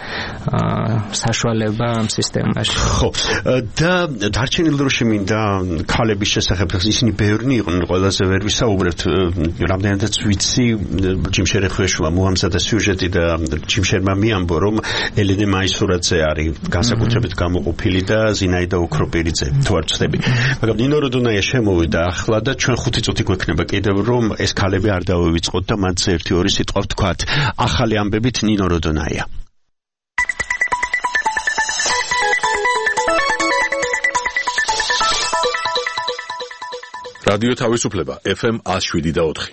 საშუალება ამ სისტემაში. ხო, და დარჩენილ დროში მინდა ქალების შესახებ, ისინი ბევრნი იყვნენ, ყველაზე ვერ ვისაუბრებთ, რამდენადაც ვიცი, ჯიმ შერეხუეშვილმა მოამზადა სიუჟეტი და ჯიმ შერმა მიამბო, რომ ელენე მაისურაძე არის განსაკუთრებით გამოყოფილი და ზინაიდა ოქროპირიძე თუ არ ვწდები. მაგრამ ნინო როდონაია შემოვიდა ახლა და ჩვენ ხუთი წუთი გვექნება კიდევ რომ ეს ქალები არ დავივიწყოთ და მათზე ერთი ორი სიტყვა ვთქვათ. ახალი ამბებით ნინო როდონაია. რადიო თავისუფლება ეფ ემ one oh seven და four.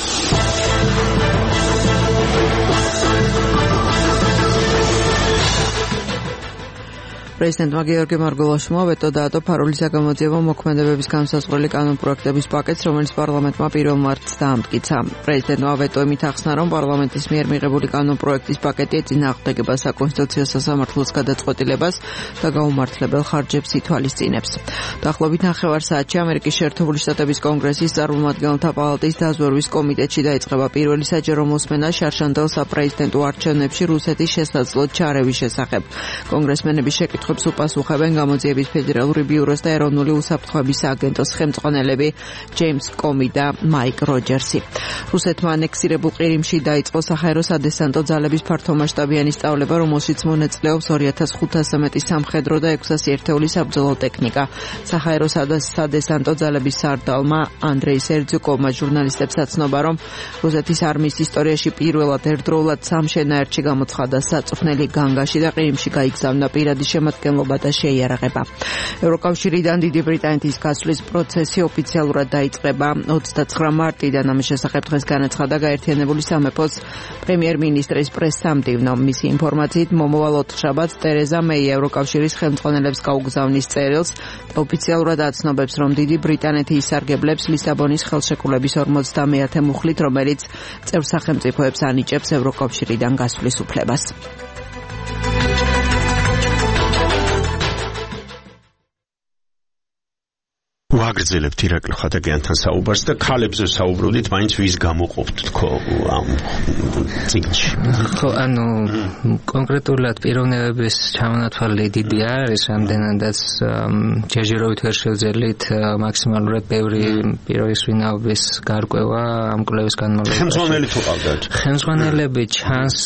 პრეზიდენტმა გიორგი მარგველაშვილმა ვეტო დაადო ფარულის გამოძიება მოქმედებების განსაზღვრელი კანონპროექტების პაკეტს, რომელიც პარლამენტმა პირველ მარტს დაამტკიცა. პრეზიდენტმა ვეტო იმით ახსნა, რომ პარლამენტის მიერ მიღებული კანონპროექტის პაკეტი ეწინააღმდეგება საკონსტიტუციო სასამართლოს გადაწყვეტილებას და გაუმართლებელ ხარჯებს ითვალისწინებს. დაახლოებით ნახევარ საათში ამერიკის შეერთებული შტატების კონგრესის წარმომადგენელთა პალატის დაზვერვის კომიტეტში დაიწყება პირველი საჯარო მოსმენა შარშანდელ საპრეზიდენტო არჩევნებში რუსეთის შესაძლო ჩარევის შესახებ. კონგრესმენების შეკითხვებს უპასუხებენ გამოძიების ფედერალური ბიუროს და ეროვნული უსაფრთხოების სააგენტოს ხელმძღვანელები ჯეიმს კომი და მაიკ როჯერსი. რუსეთმა ანექსირებულ ყირიმში დაიწყო საჰაერო სადესანტო ძალების ფართომასშტაბიანი სწავლება, რომელშიც მონაწილეობს ორი ათას ხუთასზე მეტი სამხედრო და ექვსასი ერთეული საბრძოლო ტექნიკა. საჰაერო სადესანტო ძალების სარდალმა ანდრეი სერძუკოვმა ჟურნალისტებს აცნობა, რომ რუსეთის არმიის ისტორიაში პირველად ერთდროულად სამ შენაერთში გამოცხადა საწვრთნელი განგაში და ყირიმში გაიგზავნა პირადი შემადგენლობა და შეიარაღება. ევროკავშირიდან დიდი ბრიტანეთის გასვლის პროცესი ოფიციალურად დაიწყება ოცდაცხრა მარტიდან. ამის შესახებ დღეს განაცხადა გაერთიანებული სამეფოს პრემიერ-მინისტრის პრეს-სამდივნო. მისი ინფორმაციით მომავალ ოთხშაბათს ტერეზა მეი ევროკავშირის ხელმძღვანელებს გაუგზავნის წერილს და ოფიციალურად აცნობებს, რომ დიდი ბრიტანეთი ისარგებლებს ლისაბონის ხელშეკრულების ორმოცდამეათე მუხლით, რომელიც წევრ სახელმწიფოებს ანიჭებს ევროკავშირიდან გასვლის უფლებას. ვაგრძელებთ ირაკლი ხათაგიანთან საუბარს და ქალებზე საუბრობდით, მაინც ვის გამოყოფთ თქო ამ წიგნში. ხო, ანუ კონკრეტულად პიროვნებების ჩამონათვალი დიდი არის, რამდენადაც ჯერჯერობით ვერ შევძელით მაქსიმალურად ბევრი პირის ვინაობის გარკვევა ამ კვლევის განმავლობაში. ხელმძღვანელი თუ ყავდათ? ხელმძღვანელები ჩანს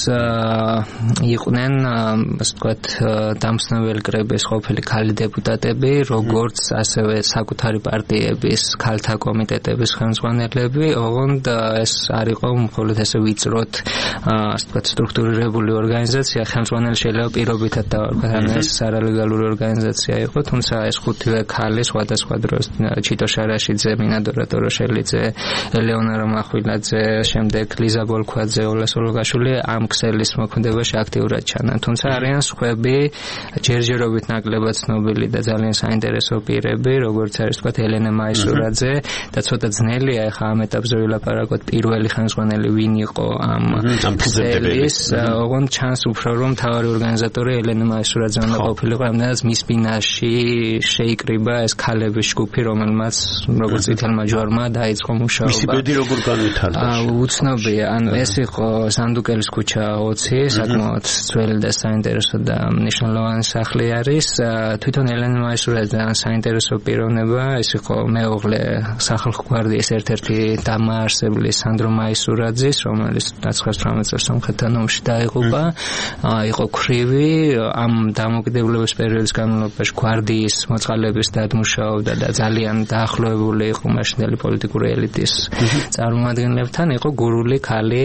იყვნენ, ასე ვთქვათ, დამცნობელი კრების ყოფილი ქალი დეპუტატები, როგორც ასევე საკუთარი პარტიების ქალთა კომიტეტების ხელმძღვანელები, ოღონდ ეს არ იყო მხოლოდ ესე ვიწროთ, ასე ვთქვათ, სტრუქტურირებული ორგანიზაცია. ხელმძღვანელი შეიძლება პირობითად დავარქვათ, ანუ ეს არალეგალური ორგანიზაცია იყო, თუმცა ეს ხუთივე ქალი სხვადასხვა დროს ჩიტო შარაშიძე, მინადორა ტოროშელიძე, ელეონორა მახვილაძე, შემდეგ ლიზა ბოლქვაძე, ოლა სოლოგაშვილი ამ ქსელის მოქმედებაში აქტიურად ჩანან. თუმცა არიან სხვები ჯერჯერობით ნაკლებად ცნობილი და ძალიან საინტერესო პირები, როგორც არის ვთქვათ ელენე მაისურაძე და ცოტა ძნელია ახლა ამ ეტაპზე ვილაპარაკოთ პირველი ხელმძღვანელი ვინ იყო ამ ქსელის, ოღონდ ჩანს უფრო რომ მთავარი ორგანიზატორი ელენე მაისურაძე უნდა ყოფილიყო, ამდენად მის ბინაში შეიკრიბა ეს ქალების ჯგუფი, რომელმაც როგორც წითელმა ჯვარმა დაიწყო მუშაობა. მისი ბედი როგორ განვითარდა? უცნობია, ანუ ეს იყო სანდუკელის ქუჩა ოცი, საკმაოდ ძველი და საინტერესო და მნიშვნელოვანი სახლი არის. თვითონ ელენე მაისურაძე საინტერესო პიროვნება, ეს იყო მეუღლე სახალხო გვარდიის ერთ-ერთი დამაარსებლის სანდრო მაისურაძის, რომელიც ნახევარსამოცდაოთხ წელს სომხეთთან ომში დაიღუპა. იყო ქრივი, ამ დამოუკიდებლობის პერიოდის განმავლობაში გვარდიის მოწყალების დადმუშაობდა და ძალიან დაახლოებული იყო მაშინდელი პოლიტიკური ელიტის წარმომადგენლებთან, იყო გურული ქალი,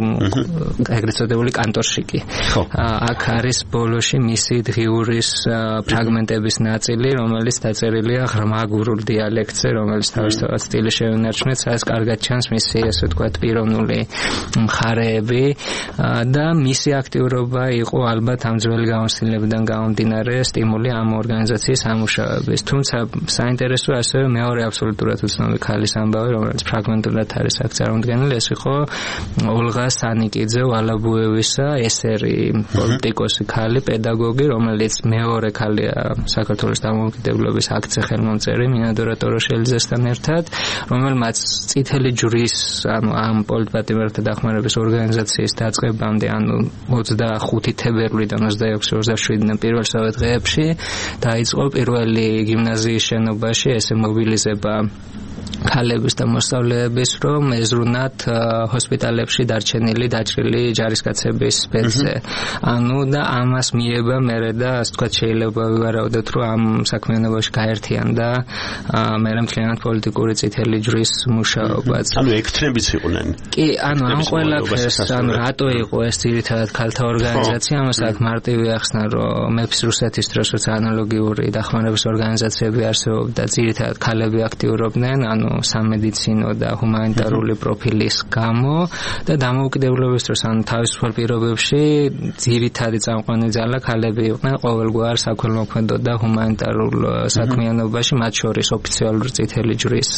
ეგრეთ წოდებული კანტორშიკი. აქ არის ბოლოში მისი დღიურის ფრაგმენტების ნაწილი, რომელიც დაწერილია ღრმა გურულ დიალექტზე, რომელიც თავისთავად სტილი შეუნარჩუნეთ, სადაც კარგად ჩანს მისი, ასე ვთქვათ, პიროვნული მხარეები და მისი აქტიურობა იყო ალბათ ამ ძველი გამოცდილებიდან გამომდინარე სტიმული ამ ორგანიზაციის ამუშავების. თუმცა საინტერესოა ასევე მეორე აბსოლუტურად უცნობი ქალის ამბავი, რომელიც ფრაგმენტულად არის აქ წარმოდგენილი, ეს იყო ოლღა სტანიკიძე ვალაბუევისა, ესერი პოლიტიკოსი ქალი, პედაგოგი, რომელიც მეორე ქალია საქართველოს დამოუკიდებლობის აქცე ხელმომწერი მინადორა ტოროშელიძესთან ერთად, რომელმაც წითელი ჯვრის, ანუ ამ პოლიტპატიმრთა დახმარების ორგანიზაციის დაწყებამდე, ანუ ოცდახუთი თებერვლიდან ოცდაექვსი ოცდაშვიდიდან პირველსავე დღეებში დაიწყო პირველი გიმნაზიის შენობაში ესე მობილიზება ქალების და მოსწავლეების რომ ეზრუნათ ჰოსპიტალებში დარჩენილი დაჭრილი ჯარისკაცების სპეცზე. ანუ და ამას მიება მერე და ასე თქვა შეიძლება ვივარაუდოთ რომ ამ საქმიანობაში გაერთიანდა მერე მთლიანად პოლიტიკური წითელი ჯვრის მუშაობაც. ანუ ექთნებიც იყვნენ. კი, ანუ ამ ყველაფერს ანუ რატო იყო ეს ძირითადად ქალთა ორგანიზაცია, ამას აქ მარტივი ახსნა რომ მეფის რუსეთის დროს როცა ანალოგიური დახმარების ორგანიზაციები არსებობდა, ძირითადად ქალები აქტიურობდნენ, ანუ სამედიცინო და ჰუმანიტარული პროფილის გამო და დამოუკიდებლობის დროს ანუ თავისუფალ პირობებში ძირითადი წამყვანი ძალა ქალები იყვნენ ყოველგვარ საქველმოქმედო და ჰუმანიტარულ საქმიანობაში, მათ შორის ოფიციალური წითელი ჯვრის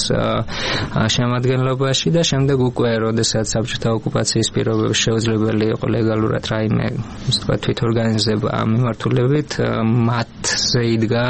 შემადგენლობაში და შემდეგ უკვე როდესაც საბჭოთა ოკუპაციის პირობებში შეუძლებელი იყო ლეგალურად რაიმე ისე თქვა თვითორგანიზება მიმართულებით, მათზე იდგა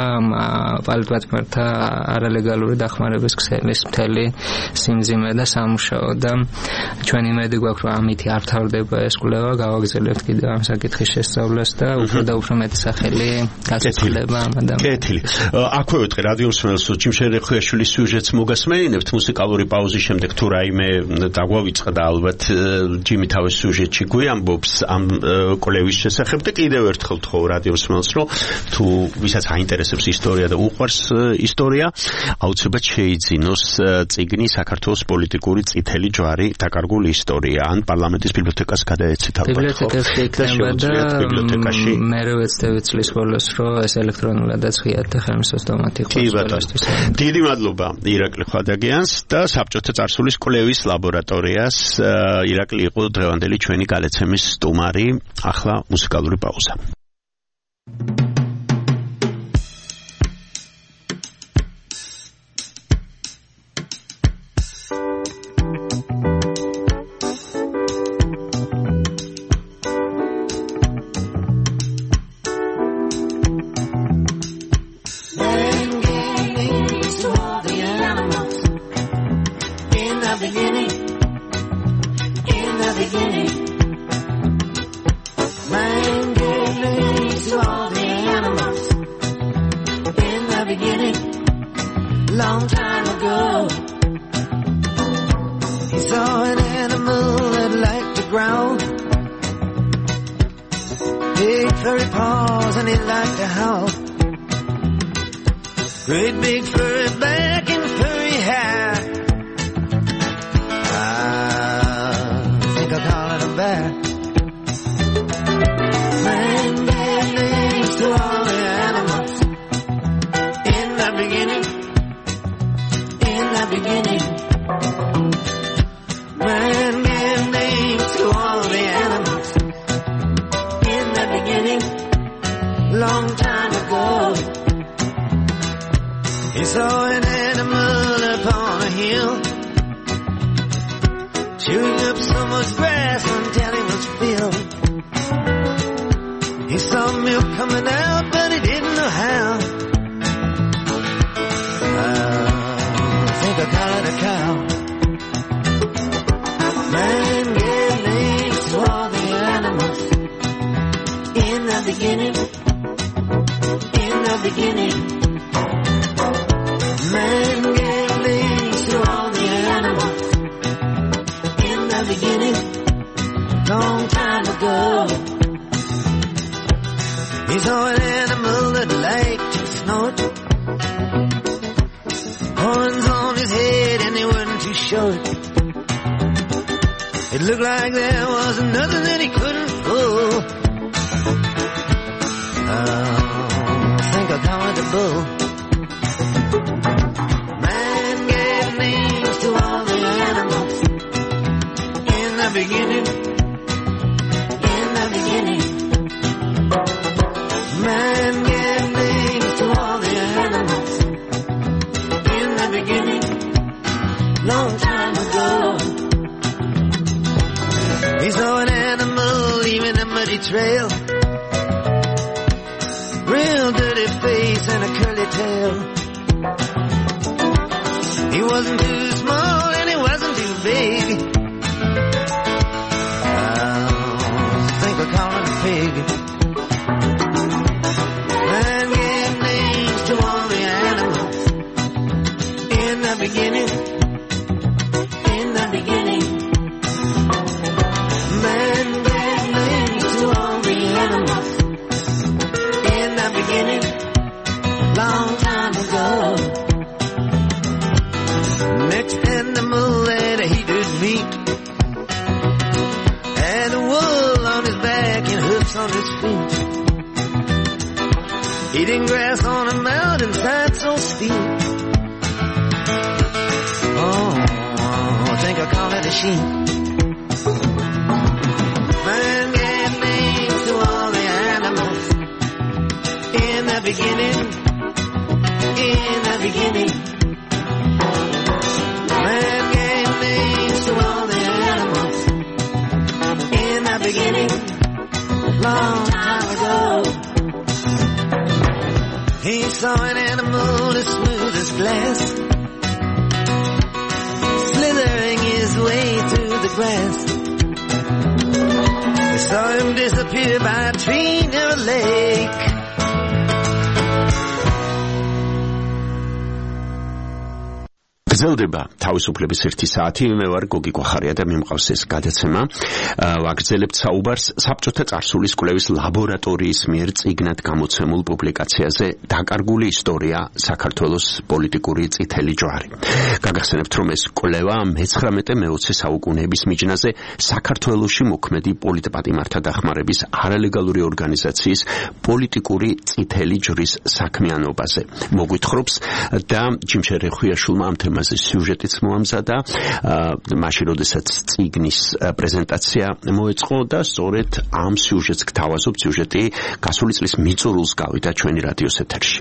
პალატმართთა არალეგალური დახმარების ქსელის მთელი სიმძიმე და სამუშაო და ჩვენი იმედი გვაქვს რომ ამითი არ თავდება ეს კვლევა, გავაგზავნებთ კიდევ ამ საკითხის შესწავლას და უფრო და უფრო მეტი სახელი გასცილება ამ ადამიანს. კეთილი. აქვე ვიტყვი რადიო მსმენელს ჯიმშენ რეხუიაშვილის სიუჟეტს მოგასმენინებთ მუსიკალური პაუზის შემდეგ თუ რაიმე დაგვავიწყდა ალბათ ჯიმი თავის სიუჟეტში გვიამბობს ამ კვლევის შესახებ და კიდევ ერთხელ თხოვ რადიო მსმენელს რომ თუ ვისაც აინტერესებს ისტორია და უყვარს ისტორია აუცილებლად შეიძინოს წიგნი საქართველოს პოლიტიკური წითელი ჯვარი დაკარგული ისტორია ან პარლამენტის ბიბლიოთეკას გადაეცით ალბათ. ბიბლიოთეკაში იქნება და ბიბლიოთეკაში მერე ვეცდები წლის ბოლოს რომ ეს ელექტრონულადაც ღიად და ხელმისაწვდომად იყოს. კი ბატონო. დიდი მადლობა ირაკლი ხვადაგიანს და საბჭოთა წარსულის კვლევის ლაბორატორიას. ირაკლი იყო დღევანდელი ჩვენი გალეცემის სტუმარი. ახლა მუსიკალური პაუზა. beginning, grass on his feet, eating grass on a mountainside so steep. Oh, I think I call it a sheep. Man gave names to all the animals in the beginning, in the beginning. Man gave names to all the animals in the beginning, long time ago. He saw an animal as smooth as glass, slithering his way through the grass. They saw him disappear by a tree near a lake. გრძელდება თავისუფლების ერთი საათი. მე ვარ გოგი გვახარია და მიმყავს ეს გადაცემა. ვაგრძელებთ საუბარს საბჭოთა წარსულის კვლევის ლაბორატორიის მიერ წიგნად გამოცემულ პუბლიკაციაზე „დაკარგული ისტორია საქართველოს პოლიტიკური წითელი ჯვარი“. გაგახსენებთ, რომ ეს კვლევა მეცხრამეტე მეოცე საუკუნეების მიჯნაზე საქართველოში მოქმედი პოლიტპატიმართა დახმარების არალეგალური ორგანიზაციის პოლიტიკური წითელი ჯვრის საქმიანობაზე მოგვითხრობს და ჯიმშე რეხვიაშვილმა ამ თემაზე სიუჟეტიც მოამზადა, მაშინ როდესაც წიგნის პრეზენტაცია მოეწყო და სწორედ ამ სიუჟეტს გთავაზობ. სიუჟეტი გასული წლის მიწურულს გავიდა ჩვენი რადიოს ეთერში.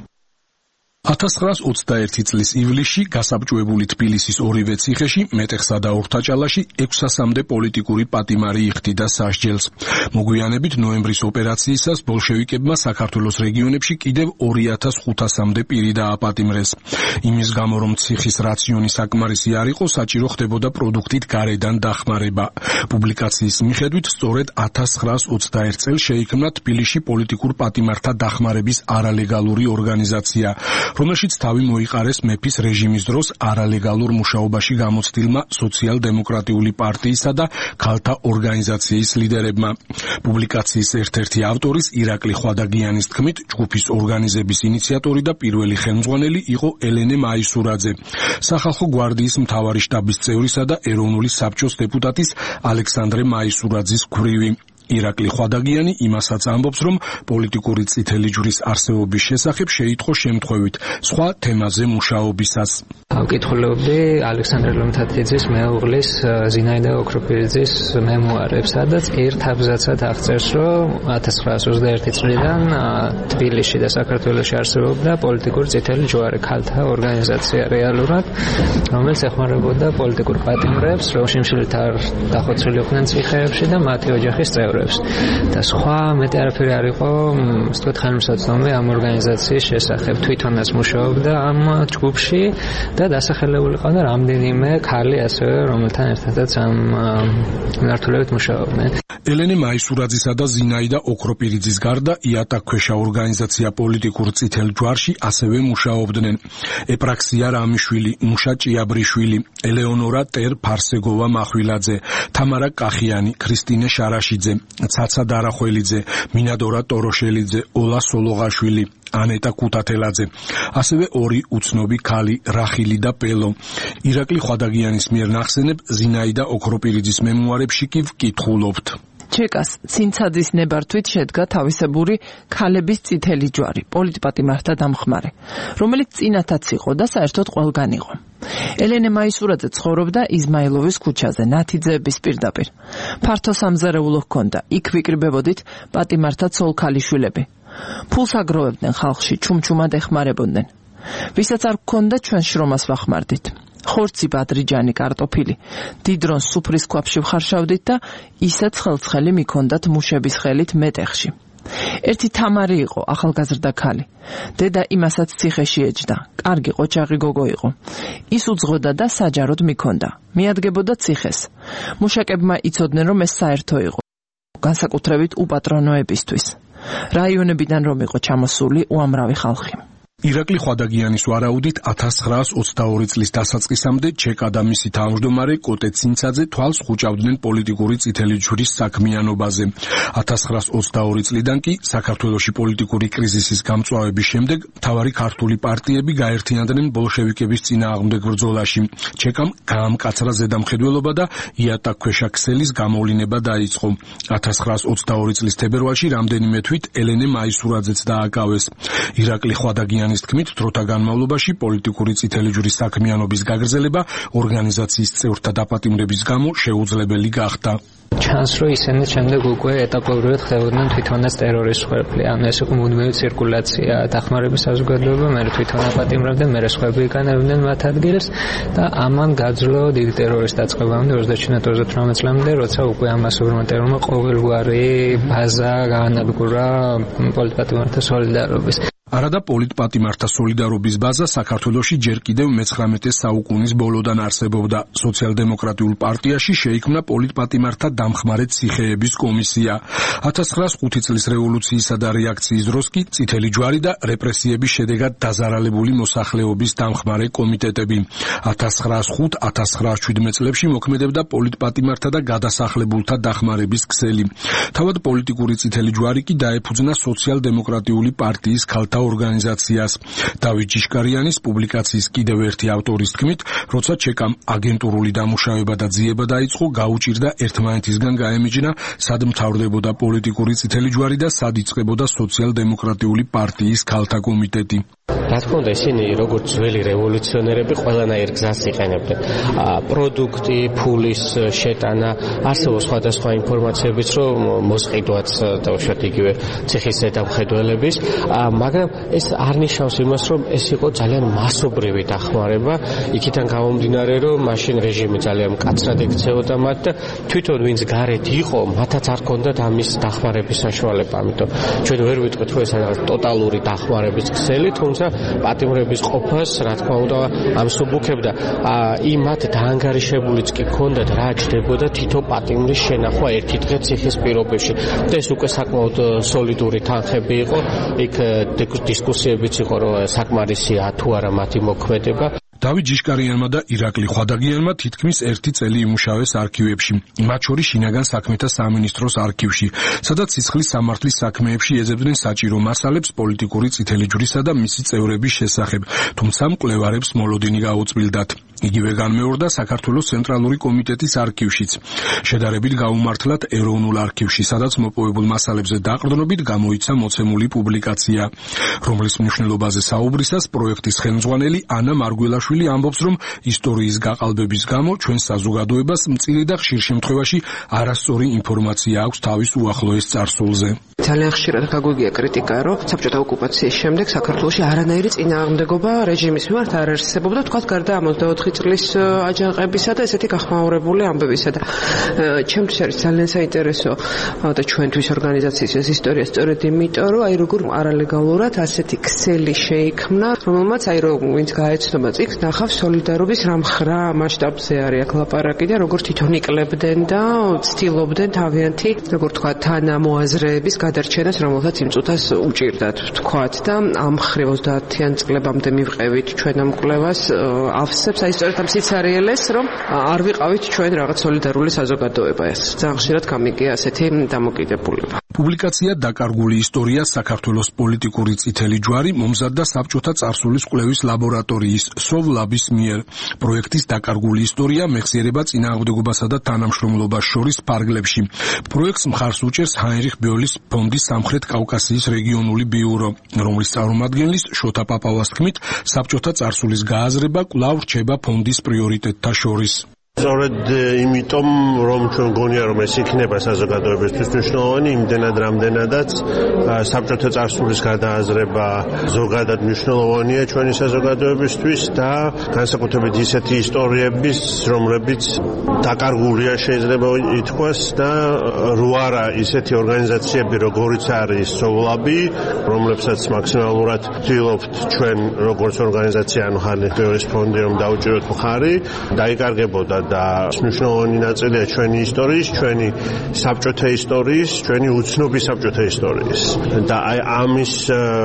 ათას ცხრაას ოცდაერთი წლის ივლისში გასაბჭოებული თბილისის ორივე ციხეში, მეტეხსა და ორთაჭალაში ექვსასამდე პოლიტიკური პატიმარი იხდიდა სასჯელს. მოგვიანებით ნოემბრის ოპერაციისას ბოლშევიკებმა საქართველოს რეგიონებში კიდევ ორი ათას ხუთასამდე პირი დააპატიმრეს. იმის გამო, რომ ციხის რაციონი საკმარისი არ იყო, საჭირო ხდებოდა პროდუქტით გარედან დახმარება. პუბლიკაციის მიხედვით, სწორედ ათას ცხრაას ოცდაერთ წელს შეიქმნა თბილისში პოლიტიკურ პატიმართა დახმარების არალეგალური ორგანიზაცია, რომელშიც თავი მოიყარეს მეფის რეჟიმის დროს არალეგალურ მუშაობაში გამოცდილმა სოციალ-დემოკრატიული პარტიისა და ქალთა ორგანიზაციის ლიდერებმა. პუბლიკაციის ერთ-ერთი ავტორის ირაკლი ხვადაგიანის თქმით, ჯგუფის ორგანიზების ინიციატორი და პირველი ხელმძღვანელი იყო ელენე მაისურაძე, სახალხო გვარდიის მთავარი შტაბის წევრისა და ეროვნული საბჭოს დეპუტატის ალექსანდრე მაისურაძის ქვრივი. ირაკლი ხვადაგიანი იმასაც ამბობს, რომ პოლიტიკური წითელი ჯვრის არსებობის შესახებ შეიტყო შემთხვევით სხვა თემაზე მუშაობისას. ავკითხულობდი ალექსანდრე ლომთათიძის მეუღლის ზინაიდა ოქროპირიძის მემუარებს, სადაც ერთ აბზაცად აღწერს, რომ ათას ცხრაას ოცდაერთი წლიდან თბილისში და საქართველოში არსებობდა პოლიტიკური წითელი ჯვარი, ქალთა ორგანიზაცია რეალურად, რომელიც ეხმარებოდა პოლიტიკურ პატიმრებს, რომ შიმშილით არ დახოცილი იყვნენ ციხეებში და მათი ოჯახის წევრებს. და სხვა მეტი არაფერი არ იყო, ასე ვთქვათ, ხელმისაწვდომი ამ ორგანიზაციის შესახებ. თვითონაც მუშაობდა ამ ჯგუფში და დასახელებული ყავდა რამდენიმე ქალი ასევე, რომელთან ერთადაც ამ მიმართულებით მუშაობდნენ. ელენე მაისურაძისა და ზინაიდა ოქროპირიძის გარდა იატაკქვეშა ორგანიზაცია პოლიტიკურ წითელ ჯვარში ასევე მუშაობდნენ ეპრაქსია რამიშვილი, მუშა ჭიაბრიშვილი, ელეონორა ტერ ფარსეგოვა მახვილაძე, თამარა კახიანი, ქრისტინე შარაშიძე, ცაცა დარახველიძე, მინადორა ტოროშელიძე, ოლა სოლოღაშვილი, ანეტა კუტათელაძე, ასევე ორი უცნობი ქალი რახილი და პელო. ირაკლი ხვადაგიანის მიერ ნახსენებ ზინაიდა ოქროპირიძის მემუარებში კი ვკითხულობთ. ჩეკას ცინცაძის ნებართვით შედგა თავისებური ქალების წითელი ჯვარი, პოლიტპატიმართა დამხმარე, რომელიც წინათაც იყო და საერთოდ ყველგან იყო. ელენე მაისურაძე ცხოვრობდა იზმაილოვის ქუჩაზე, ნათიძეების პირდაპირ. ფართო სამზარეულო ჰქონდა, იქ ვიკრიბებოდით პატიმართა ცოლ-ქალიშვილები. ფულს აგროვებდნენ ხალხში, ჩუმჩუმად ეხმარებოდნენ. ვისაც არ ჰქონდა, ჩვენ შრომას ვახმარდით. ხორცი, ბადრიჯანი, კარტოფილი. დიდრონს სუფრის ქვაბში ვხარშავდით და ისაც ხელცხელი მიქონდათ მუშების ხელით მეტეხში. ერთი თამარი იყო, ახალგაზრდა ქალი. დედა იმასაც ციხეში ეჯდა. კარგი ყოჩაღი გოგო იყო. ის უძღოდა და საჯაროდ მიქონდა. მიადგებოდა ციხეს. მუშაკებმა იცოდნენ, რომ ეს საერთო იყო, განსაკუთრებით უპატრონოებისთვის. რაიონებიდან რომ იყო ჩამოსული უამრავი ხალხი. ირაკლი ხვადაგიანის ვარაუდით ათას ცხრაას ოცდაორი წლის დასაწყისამდე ჩეკა და მისი თავმჯდომარე კოტე ცინცაძე თვალს ხუჭავდნენ პოლიტიკური წითელი ჯვრის საქმიანობაზე. ათას ცხრაას ოცდაორი წლიდან კი საქართველოში პოლიტიკური კრიზისის გამწვავების შემდეგ მთავარი ქართული პარტიები გაერთიანდნენ ბოლშევიკების წინააღმდეგ ბრძოლაში. ჩეკამ გაამკაცრა ზედამხედველობა და იატაკქვეშა ქსელის გამოვლინება დაიწყო. ათას ცხრაას ოცდაორი წლის თებერვალში რამდენიმე თვით ელენე მაისურაძეც დააკავეს. ირაკლი ხვადაგიანი ის თქმით, დროთა განმავლობაში პოლიტიკური წითელი ჯვრის საქმიანობის გაგრძელება ორგანიზაციის წევრთა დაპატიმრების გამო შეუძლებელი გახდა. ჩანს რომ ისინი შემდეგ უკვე ეტაპობრივად ხდებოდნენ თვითონაც ტერორის მსხვერპლი, ანუ ეს უკვე მუდმივი ცირკულაცია, დახმარების საზოგადოება, მე თვითონ აპატიმრებდნენ, მე სხვები იკანებდნენ მათ ადგილს და ამან გაძლო დიდი ტერორის დაწყებამდე ოცდაჩვიდმეტ ოცდათვრამეტ წლამდე, როცა უკვე ამ მასობრივმა ტერორმა ყოველგვარი ბაზა გაანადგურა პოლიტპატიმართა სოლიდარობის. არადა პოლიტპატიმართა სოლიდარობის ბაზა საქართველოში ჯერ კიდევ მეცხრამეტე საუკუნის ბოლოდან არსებობდა. სოციალ-დემოკრატიულ პარტიაში შეიქმნა პოლიტპატიმართა დამხმარე ციხეების კომისია. ათას ცხრაას ხუთი წლის რევოლუციისა და რეაქციის დროს კი წითელი ჯვარი და რეპრესიების შედეგად დაზარალებული მოსახლეობის დამხმარე კომიტეტები. ათას ცხრაას ხუთ ათას ცხრაას შვიდმეტ წლებში მოქმედებდა პოლიტპატიმართა და გადასახლებულთა დახმარების ქსელი. თავად პოლიტიკური წითელი ჯვარი კი დაეფუძნა სოციალ-დემოკრატიული პარტიის ქალთა ორგანიზაციას. დავით ჯიშკარიანის პუბლიკაციის კიდევ ერთი ავტორის თქმით, როცა ჩეკამ აგენტურული დამუშავება და ძიება დაიწყო, გაუჭირდა ერთმანეთისგან გაემიჯნა, სად მთავრდებოდა პოლიტიკური წითელი ჯვარი და სად იწყებოდა სოციალ-დემოკრატიული პარტიის ქალთა კომიტეტი. რა თქმა უნდა, ისინი როგორც ძველი რევოლუციონერები ყველანაირ გზას იყენებდნენ. პროდუქტი, ფულის შეტანა, არსებობს სხვადასხვა ინფორმაციებიც, რომ მოსყიდვაც დავუშვათ იგივე ციხის ზედამხედველების, მაგრამ ეს არ ნიშნავს იმას, რომ ეს იყო ძალიან მასობრივი დახმარება, იქიდან გამომდინარე, რომ მაშინ რეჟიმი ძალიან მკაცრად ექცეოდა მათ და თვითონ ვინც გარეთ იყო, მათაც არ ჰქონდათ ამის დახმარების საშუალება, ამიტომ ჩვენ ვერ ვიტყვით, რომ ეს არის ტოტალური დახმარების ქსელი, თუმცა პატიმრების ყოფას, რა თქმა უნდა, ამსუბუქებდა. იმ მათ დაანგარიშებულიც კი ჰქონდათ, რა ჯდებოდა თითო პატიმრის შენახვა ერთი დღე ციხის პირობებში. და ეს უკვე საკმაოდ სოლიდური თანხები იყო. იქ დისკუსიებიც იყო, რომ საკმარისია თუ არა მათი მოქმედება. დავით ჯიშკარიანმა და ირაკლი ხვადაგიანმა თითქმის ერთი წელი იმუშავეს არქივებში, მათ შორის შინაგან საქმეთა სამინისტროს არქივში, სადაც სისხლის სამართლის საქმეებში ეძებდნენ საჭირო მასალებს პოლიტიკური წითელი ჯვრისა და მისი წევრების შესახებ, თუმცა მკვლევარებს მოლოდინი გაუწმილდათ. იგივე განმეორდა საქართველოს ცენტრალური კომიტეტის არქივშიც. შედარებით გაუმართლად ეროვნულ არქივში, სადაც მოპოვებულ მასალებზე დაყრდნობით გამოიცა მოცემული პუბლიკაცია, რომლის მნიშვნელობაზე საუბრისას პროექტის ხელმძღვანელი ანა მარგველაშვილი ამბობს, რომ ისტორიის გაყალბების გამო ჩვენ საზოგადოებას მწირი და ხშირ შემთხვევაში არასწორი ინფორმაცია აქვს თავის უახლოეს წარსულზე. ძალიან ხშირად გაგვიგია კრიტიკა, რომ საბჭოთა ოკუპაციის შემდეგ საქართველოში არანაირი წინააღმდეგობა რეჟიმის მიმართ არ არსებობდა, თქვათ გარდა ამ ოცდაოთხი წლის აჯანყებისა და ესეთი გახმაურებული ამბებისა და ჩემთვის არის ძალიან საინტერესო და ჩვენთვის ორგანიზაციის ეს ისტორია სწორედ იმიტომ, რომ აი როგორ არალეგალურად ასეთი ქსელი შეიქმნა, რომელმაც აი რომ ვინც გაეცნობა წიგნს, ნახავს სოლიდარობის რა მხრა მასშტაბზე არის აქ ლაპარაკი და როგორ თვითონ იკლებდნენ და ცდილობდნენ თავიანთი, როგორ თქვა, თანამოაზრეების გადარჩენას, რომელსაც იმ წუთას უჭირდათ, თქვათ და ამ ხრივ ოცდაათიან წლებამდე მივყევით ჩვენ ამ კვლევას ავსებს აი სწორედ ამ სიცარიელეს, რომ არ ვიყავით ჩვენ რაღაც სოლიდარული საზოგადოება. ეს ძალიან ხშირად გამიგია ასეთი დამოკიდებულება. პუბლიკაცია დაკარგული ისტორია საქართველოს პოლიტიკური წითელი ჯვარი მომზადდა საბჭოთა წარსულის კვლევის ლაბორატორიის სოვლაბის მიერ. პროექტის დაკარგული ისტორია მეხსიერება წინააღმდეგობასა და თანამშრომლობას შორის ფარგლებში. პროექტს მხარს უჭერს ჰაინრიხ ბიოლის ფონდის სამხრეთ კავკასიის რეგიონული ბიურო, რომლის წარმომადგენლის შოთა პაპავას თქმით, საბჭოთა წარსულის გააზრება კვლავ რჩება ფონდის პრიორიტეტთა შორის. სწორედ იმიტომ, რომ ჩვენ გონია, რომ ეს იქნება საზოგადოებისთვის მნიშვნელოვანი, იმდენად რამდენადაც საბჭოთა წარსულის გადააზრება ზოგადად მნიშვნელოვანია ჩვენი საზოგადოებისთვის და განსაკუთრებით ისეთი ისტორიების, რომლებიც დაკარგულია შეიძლება ითქვას და რო არა ისეთი ორგანიზაციები, როგორიც არის სოვლაბი, რომლებსაც მაქსიმალურად ვცდილობთ ჩვენ როგორც ორგანიზაცია, ანუ ჰაინრიხ ბიოლის ფონდი, რომ დაუჭიროთ მხარი, დაიკარგებოდა და მნიშვნელოვანი ნაწილია ჩვენი ისტორიის, ჩვენი საბჭოთა ისტორიის, ჩვენი უცნობი საბჭოთა ისტორიის. და აი ამის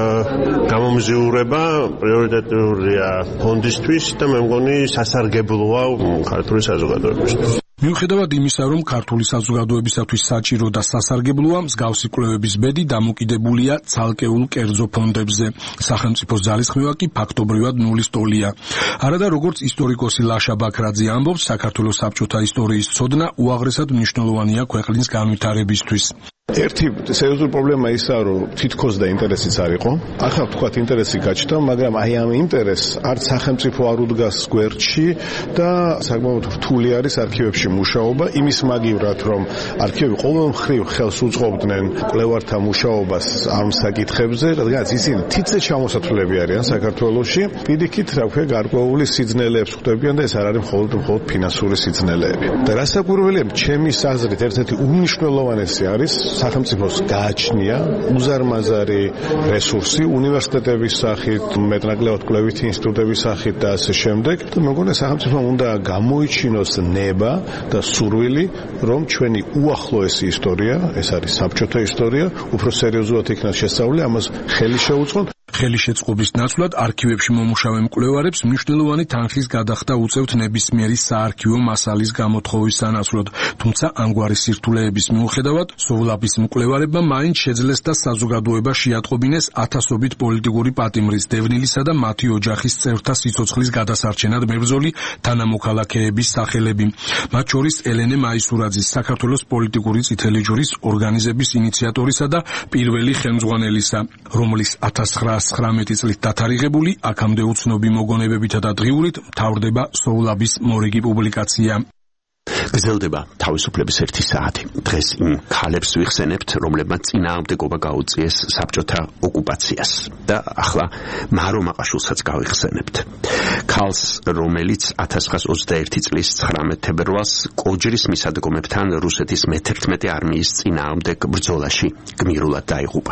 გამომზიურება პრიორიტეტულია ფონდისთვის და მე მგონი სასარგებლოა ქართული საზოგადოებისთვის. მიუხედავად იმისა, რომ ქართული საზოგადოებისათვის საჭირო და სასარგებლოა, მსგავსი კვლევების ბედი დამოკიდებულია ცალკეულ კერძო ფონდებზე. სახელმწიფოს ძალისხმევა კი ფაქტობრივად ნულის ტოლია. არადა როგორც ისტორიკოსი ლაშა ბაქრაძე ამბობს, საქართველოს საბჭოთა ისტორიის ცოდნა უაღრესად მნიშვნელოვანია ქვეყნის განვითარებისთვის. ერთი სერიოზული პრობლემა ისაა, რომ თითქოს და ინტერესიც არ იყო. ახლა თქვათ ინტერესი გაჩნდა, მაგრამ აი ამ ინტერესს არც სახელმწიფო არ უდგას გვერდში და საკმაოდ რთული არის არქივებში მუშაობა, იმის მაგივრად, რომ არქივები ყოველ მხრივ ხელს უწყობდნენ კვლევართა მუშაობას ამ საკითხებზე, რადგანაც ისინი თითზე ჩამოსათვლელები არიან საქართველოში, პირიქით, რა ვქვა, გარკვეული სიძნელეებს ხვდებიან და ეს არ არის მხოლოდ მხოლოდ ფინანსური სიძნელეები. და რასაკვირველია, ჩემის აზრით, ერთ-ერთი უმნიშვნელოვანესი არის სახელმწიფოს გააჩნია უზარმაზარი რესურსი უნივერსიტეტების სახით, მეტნაკლებად კვლევითი ინსტიტუტების სახით და ასე შემდეგ. და მე მგონია სახელმწიფომ უნდა გამოიჩინოს ნება და სურვილი, რომ ჩვენი უახლოესი ისტორია, ეს არის საბჭოთა ისტორია, უფრო სერიოზულად იქნას შესწავლილი, ამას ხელი შეუწყონ. ხელი შეწყობის ნაცვლად არქივებში მომუშავე მკვლევარებს მნიშვნელოვანი თანხის გადახდა უწევთ ნებისმიერი საარქივო მასალის გამოთხოვის სანაცვლოდ, თუმცა ამგვარი სირთულეების მიუხედავად, სოვლაბის მკვლევარებმა მაინც შეძლეს და საზოგადოება შეატყობინეს ათასობით პოლიტიკური პატიმრის დევნილისა და მათი ოჯახის წევრთა სიცოცხლის გადასარჩენად მებრძოლი თანამოქალაქეების სახელები. მათ შორის ელენე მაისურაძის, საქართველოს პოლიტიკური წითელი ჯვრის ორგანიზების ინიციატორისა და პირველი ხელმძღვანელისა, რომლის ათას ცხრამეტი წლით დათარიღებული, აქამდე უცნობი მოგონებებითა და დღიურით მთავრდება სოვლაბის მორიგი პუბლიკაცია. გრძელდება თავისუფლების ერთი საათი. დღეს იმ ქალებს ვიხსენებთ, რომლებმაც წინააღმდეგობა გაუწიეს საბჭოთა ოკუპაციას და ახლა მარო მაყაშვილსაც გავიხსენებთ. ქალს, რომელიც ათას ცხრაას ოცდაერთი წლის ცხრამეტ თებერვალს კოჯრის მისადგომებთან რუსეთის მეთერთმეტე არმიის წინააღმდეგ ბრძოლაში გმირულად დაიღუპა.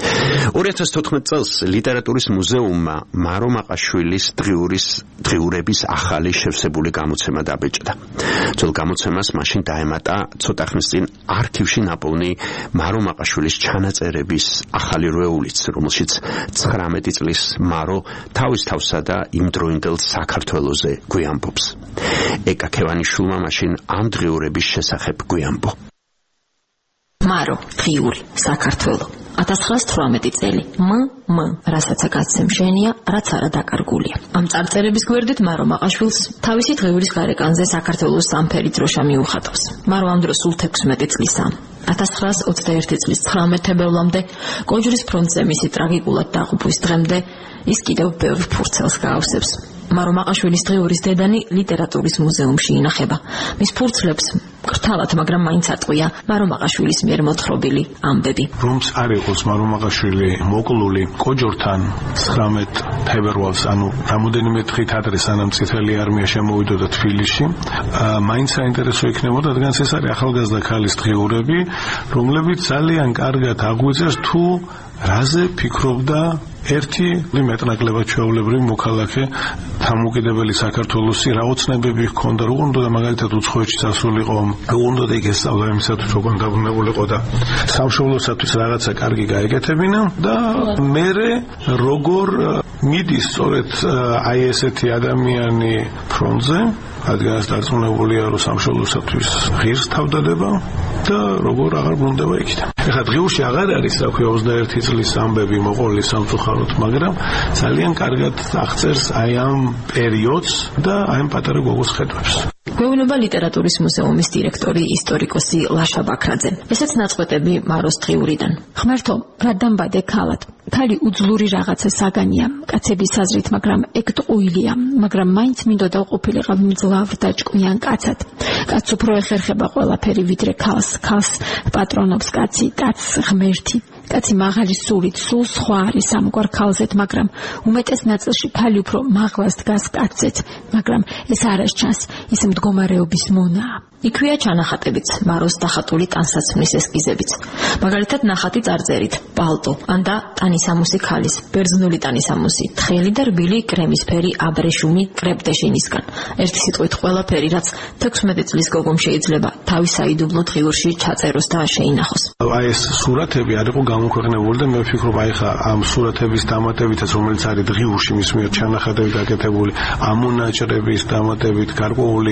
ორი ათას თოთხმეტ წელს ლიტერატურის მუზეუმმა მარო მაყაშვილის დღიურის დღიურების ახალი შევსებული გამოცემა დაბეჭდა. ძველ გამოცემას მაშინ დაემატა ცოტა ხნის წინ არქივში ნაპოვნი მარო მაყაშვილის ჩანაწერების ახალი რვეულიც, რომელშიც ცხრამეტი წლის მარო თავის თავსა და იმდროინდელ საქართველოზე გვიამბობს. ეკა ქევანიშვილმა მაშინ ამ დღიურების შესახებ გვიამბო. მარო, დღიური, საქართველო. ათას ცხრაას თვრამეტი წელი. მ მ რასაც აკაცემ შენია, რაც არა დაკარგულია. ამ წარწერების გვერდით მარო მაყაშვილს თავისი დღიურის გარეკანზე საქართველოს სამფერი დროშა მიუხატავს. მარო ამ დროს სულ თექვსმეტი წლისაა. ათას ცხრაას ოცდაერთი წლის ცხრამეტ თებერვლამდე კოჯრის ფრონტზე მისი ტრაგიკულად დაღუპვის დღემდე ის კიდევ ბევრ ფურცელს გაავსებს. მარო მაყაშვილის დღიურის დედანი ლიტერატურის მუზეუმში ინახება. მის ფურცლებს კრთალად, მაგრამ მაინც ატყვია მარო მაყაშვილის მიერ მოთხრობილი ამბები. რომს არ იყოს მარო მაყაშვილი მოკლული კოჯორთან ცხრამეტ თებერვალს, ანუ რამოდენიმე დღით ადრე სანამ წითელი არმია შემოვიდოდა თბილისში, მაინც საინტერესო იქნებოდა, რადგანაც ეს არის ახალგაზრდა ქალის დღიურები, რომლებიც ძალიან კარგად აღვიძებს თუ რაზე ფიქრობდა ერთი მეტნაკლებად ჩვეულებრივი მოქალაქე დამოუკიდებელი საქართველოსი, რა ოცნებები ჰქონდა, როგორ უნდა მაგალითად უცხოეთში წასულიყო, როგორ უნდა იქ ესწავლა იმისათვის, როგორ დაბრუნებულიყო და სამშობლოსათვის რაღაცა კარგი გაეკეთებინა და მერე როგორ მიდის სწორედ აი ესეთი ადამიანი ფრონტზე, რადგანაც დარწმუნებულია, რომ სამშობლოსათვის ღირს თავდადება და როგორ აღარ ბრუნდება იქიდან. ეხლა დღიურში აღარ არის, რა ქვია, ოცდაერთი წლის ამბები მოყოლი სამწუხაროდ, მაგრამ ძალიან კარგად აღწერს აი ამ პერიოდს და აი ამ პატარა გოგოს ხედვებს. გვეუბნება ლიტერატურის მუზეუმის დირექტორი ისტორიკოსი ლაშა ბაქრაძე. ესეც ნაწყვეტები მაროს დღიურიდან. ღმერთო, რა დამბადე ქალად. ქალი უძლური რაღაცა საგანია, კაცების აზრით, მაგრამ ეგ ტყუილია, მაგრამ მაინც მინდოდა ყოფილიყავ მძლავრ და ჭკვიან კაცად. კაც უფრო ეხერხება ყველაფერი ვიდრე ქალს. ქალს პატრონობს კაცი, კაცს ღმერთი. კაცი მაღალი სულით, სულ სხვა არის ამგვარ ქალზეთ, მაგრამ უმეტეს ნაწილში ქალი უფრო მაღლას დგას კაცზეც, მაგრამ ეს არ არის ჩანს, ის მდგომარეობის მონაა. იქვეა ჩანახატებიც, მაროს დახატული ტანსაცმლის ესკიზებიც. მაგალითად ნახატი წარწერით, პალტო, ანდა ტანისამუსი ქალის, ბერძნული ტანისამუსი, თხელი და რბილი კრემისფერი აბრეშუმი კრეპტეშინისგან. ერთი სიტყვით ყველაფერი, რაც თექვსმეტი წლის გოგომ შეიძლება თავის საიდუმლო დღიურში ჩაწეროს და შეინახოს. აი ეს სურათები არ იყო გამოქვეყნებული და მე ვფიქრობ აი ხა ამ სურათების დამატებითაც რომელიც არის დღიურში მის მიერ ჩანახატები გაკეთებული, ამონაჭრების დამატებით გარკვეული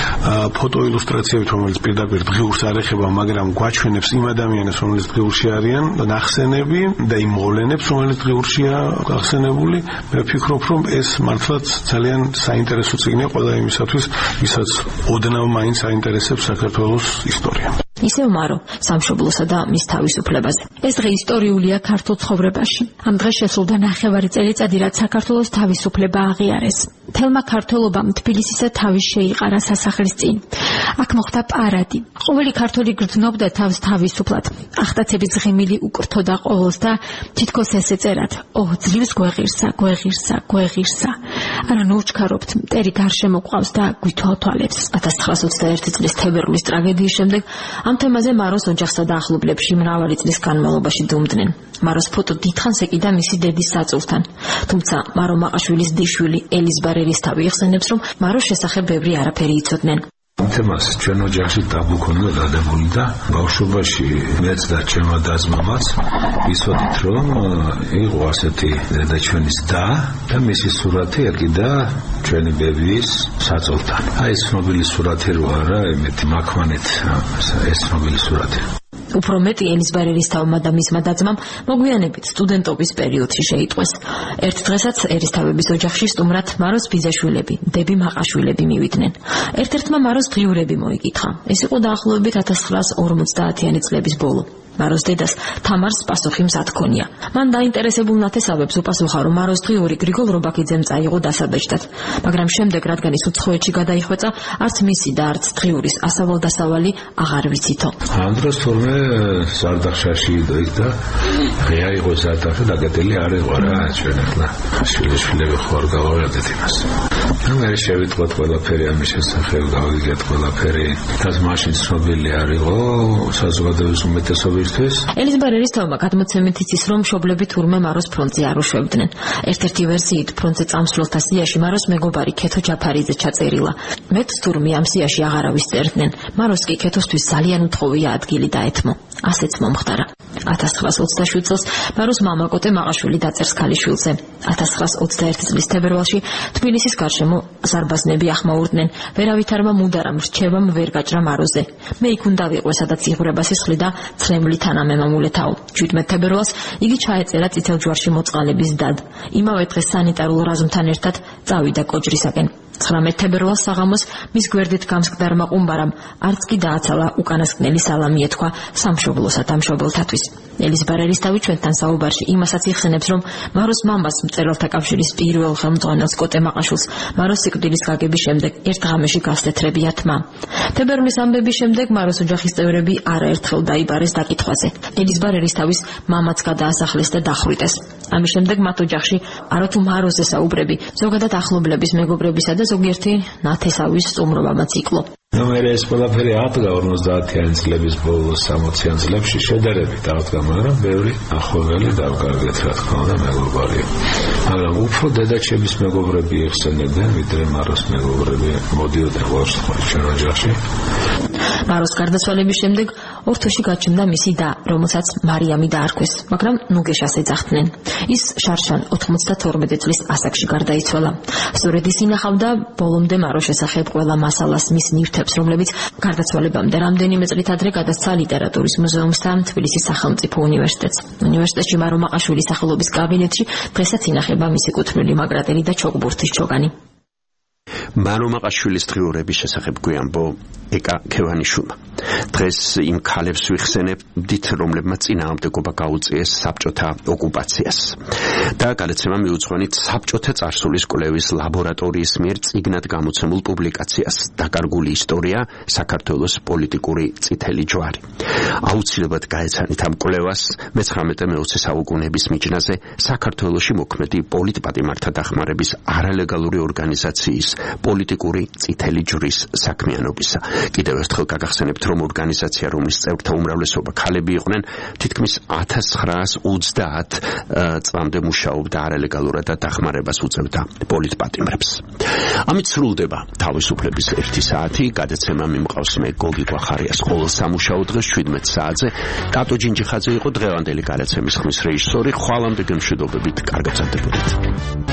ფოტო ილუსტრაციებით რომელიც პირდაპირ დღიურს არ ეხება, მაგრამ გვაჩვენებს იმ ადამიანებს რომელიც დღიურში არიან, ნახსენები და იმ მოვლენებს რომელიც დღიურშია გახსენებული. მე ვფიქრობ რომ ეს მართლაც ძალიან საინტერესო წიგნია ყველა იმისათვის, ვისაც ოდნავ მაინც აინტერესებს საქართველოს ისტორია. ისევ მარო სამშობლოსა და მის თავისუფლებაზე. ეს დღე ისტორიულია ქართულ ცხოვრებაში. ამ დღეს შესრულდა ნახევარი წელიწადი, რაც საქართველოს თავისუფლება აღიარეს. თელმა ქართველობამ თბილისისა თავის შეიყარა სასახლის წინ. აქ მოხდა პარადი. ყოველი ქართველი გრძნობდა თავს თავისუფლად. ახტაცების ღიმილი უკრთოდა ყოველს და თითქოს ესე წერად: "ოհ, ძლივს გვეღირსა, გვეღირსა, გვეღირსა. არა ნუ ვჩქარობთ, მტერი გარშემო გვყავს და გვითვალ თვალებს." ათას ცხრაასი ოცდაერთი წლის თებერვლის ტრაგედიის შემდეგ ამ თემაზე მაროს ოჯახსა და ახლობლებში მრავალი წლის განმავლობაში დუმდნენ. მაროს ფოტო დიდხანს ეკიდა მისი დედის საწულთან. თუმცა მარო მაყაშვილის დიშვილი ელიზბარ ერისთავი იხსენებს, რომ მაროს შესახებ ბევრი არაფერი იცოდნენ. ამ თემას ჩვენ ოჯახში ტაბუ ქონდა გადებული და ბავშვობაში მეც და ჩემმა და-ძმამაც ვიცოდით, რომ იყო ასეთი დედაჩვენის და და მისი სურათი ეკიდა ჩვენი ბებიის საწოლთან. აი ეს ცნობილი სურათი რო არა, იმეთი მაქმანით ეს ცნობილი სურათი. უფრო მეტი ელიზბარ ერისთავმა და მისმა და-ძმამ მოგვიანებით სტუდენტობის პერიოდში შეიტყვეს. ერთ დღესაც ერისთავების ოჯახში სტუმრად მაროს ბიძაშვილები, დები მაყაშვილები მივიდნენ. ერთ-ერთმა მაროს დღიურები მოიკითხა. ეს იყო დაახლოებით ათას ცხრაასი ორმოცდაათიანი წლების ბოლო. მაროს დედას თამარს პასუხი მზად ჰქონია. მან დაინტერესებულ ნათესავებს უპასუხა, რომ მაროს დღიური გრიგოლ რობაქიძემ წაიღო დასაბეჭდად, მაგრამ შემდეგ რადგან ის უცხოეთში გადაიხვეწა, არც მისი და არც დღიურის ასავალ-დასავალი აღარ ვიცითო. ამ დროს თორმე სარდახშაში იდგა და ღია იყო ზადახი დაგეტილი არ იყო რა, ჩვენ ახლა შვილიშვილები ხوار გავავიარდეთ იმას. ნუ მე შევიტყვეთ ყველაფერი ამის შესახებ, გავიგეთ ყველაფერი. თავს მაშინ ცნობილი არ იყო საზოგადოების უმეტესობა. ელიზბარ ერისთავმა გადმოცემით იცის, რომ მშობლები თურმე მაროს ფრონტზე არ უშვებდნენ. ერთ-ერთი ვერსიით ფრონტზე წამსვლელთა სიაში მაროს მეგობარი ქეთო ჯაფარიძე ჩაწერილა. მეტს თურმე ამ სიაში აღარავის წერდნენ. მაროს კი ქეთოსთვის ძალიან უთხოვია ადგილი დაეთმო. ასეც მომხდარა. ათას ცხრაასი ოცდაშვიდ წელს მაროს მამა კოტე მაყაშვილი დაწერს ქალიშვილზე. ათას ცხრაასი ოცდაერთი წლის თებერვალში თბილისის გარშემო ზარბაზნები ახმაურდნენ. ვერავითარმა მუდარამ რჩევამ ვერ გაჭრა მაროზე. მე იქ უნდა ვიყო, სადაც იღვრება სისხლი და ცრემლი თანამემამულეთაო. შვიდმეტ თებერვალს იგი ჩაეწერა წითელჯვარში მოწყალების დად. იმავე დღეს სანიტარულ რაზმთან ერთად წავიდა კოჯრისაკენ. ცხრამეტ თებერვალს საღამოს მის გვერდით გამსკდარმა ყუმბარამ არც კი დააცალა უკანასკნელი სალამი ეთქვა სამშობლოსა და მშობელთათვის. ელიზბარ ერისთავი ჩვენთან საუბარში იმასაც იხსენებს, რომ მაროს მამას მწერალთა კავშირის პირველ ხელმძღვანელს კოტე მაყაშვილს მაროს სიკვდილის გაგების შემდეგ ერთ ღამეში გასთეთრებია თმა. თებერვლის ამბების შემდეგ მაროს ოჯახის წევრები არაერთხელ დაიბარეს დაკითხვაზე. ელიზბარ ერისთავის მამაც გადაასახლეს და დახვრიტეს. ამის შემდეგ მათ ოჯახში არათუ მაროზე საუბრები, ზოგადად ახლობლების მეგობრებისა და ზოგიერთი ნათესავის სტუმრობამაც იკლო. ნუ მე ეს ყველაფერი ათგა ორმოცდაათიანი წლების ბოლოს სამოციან წლებში შედარებით აღდგა, მაგრამ ბევრი ახლობელი დავკარგეთ, რა თქმა უნდა, მეგობარი. მაგრამ უფრო დედაჩემის მეგობრები იხსენებდნენ, ვიდრე მაროს მეგობრები მოდიოდნენ ვარშავაში ჩვენ ოჯახში. მაროს გარდაცვალების შემდეგ ორ თვეში გაჩნდა მისი და, რომელსაც მარიამი დაარქვეს, მაგრამ ნუგეშას ეძახდნენ. ის შარშან ოთხმოცდათორმეტი წლის ასაკში გარდაიცვალა. სწორედ ის ინახავდა ბოლომდე მაროს შესახებ ყველა მასალას, მის ნივთებს, რომლებიც გარდაცვალებამდე რამდენიმე წლით ადრე გადასცა ლიტერატურის მუზეუმსთან თბილისის სახელმწიფო უნივერსიტეტს. უნივერსიტეტში მარო მაყაშვილის სახელობის კაბინეტში დღესაც ინახება მისი კუთვნილი მაგრატელი და ჩოგბურთის ჩოგანი. მარო მაყაშვილის დღიურების შესახებ გვიამბო ეკა ქევანიშვილმა. დღეს იმ ქალებს ვიხსენებდით, რომლებმაც წინააღმდეგობა გაუწიეს საბჭოთა ოკუპაციას. და გადაცემა მიუძღვენით საბჭოთა წარსულის კვლევის ლაბორატორიის მიერ წიგნად გამოცემულ პუბლიკაციას „დაკარგული ისტორია: საქართველოს პოლიტიკური წითელი ჯვარი“. აუცილებლად გაეცანით ამ კვლევას მეცხრამეტე მეოცე საუკუნეების მიჯნაზე საქართველოში მოქმედი პოლიტპატიმართა დახმარების არალეგალური ორგანიზაციის პოლიტიკური წითელი ჯვრის საქმიანობისა. კიდევ ერთხელ გაგახსენებთ, რომ ორგანიზაცია, რომლის წევრთა უმრავლესობა ქალები იყვნენ, თითქმის ათას ცხრაას ოცდაათ წლამდე მუშაობდა არალეგალურად და დახმარებას უწევდა პოლიტპატიმრებს. ამით სრულდება თავისუფლების ერთი საათი. გადაცემა მიმყავს მე გოგი გვახარიას ყოველ სამუშაო დღეს შვიდმეტ საათზე. კატო ჯინჯიხაძე იყო დღევანდელი გადაცემის ხმის რეჟისორი. ხვალამდე გემშვიდობებით, კარგად გრძელდებოდეთ.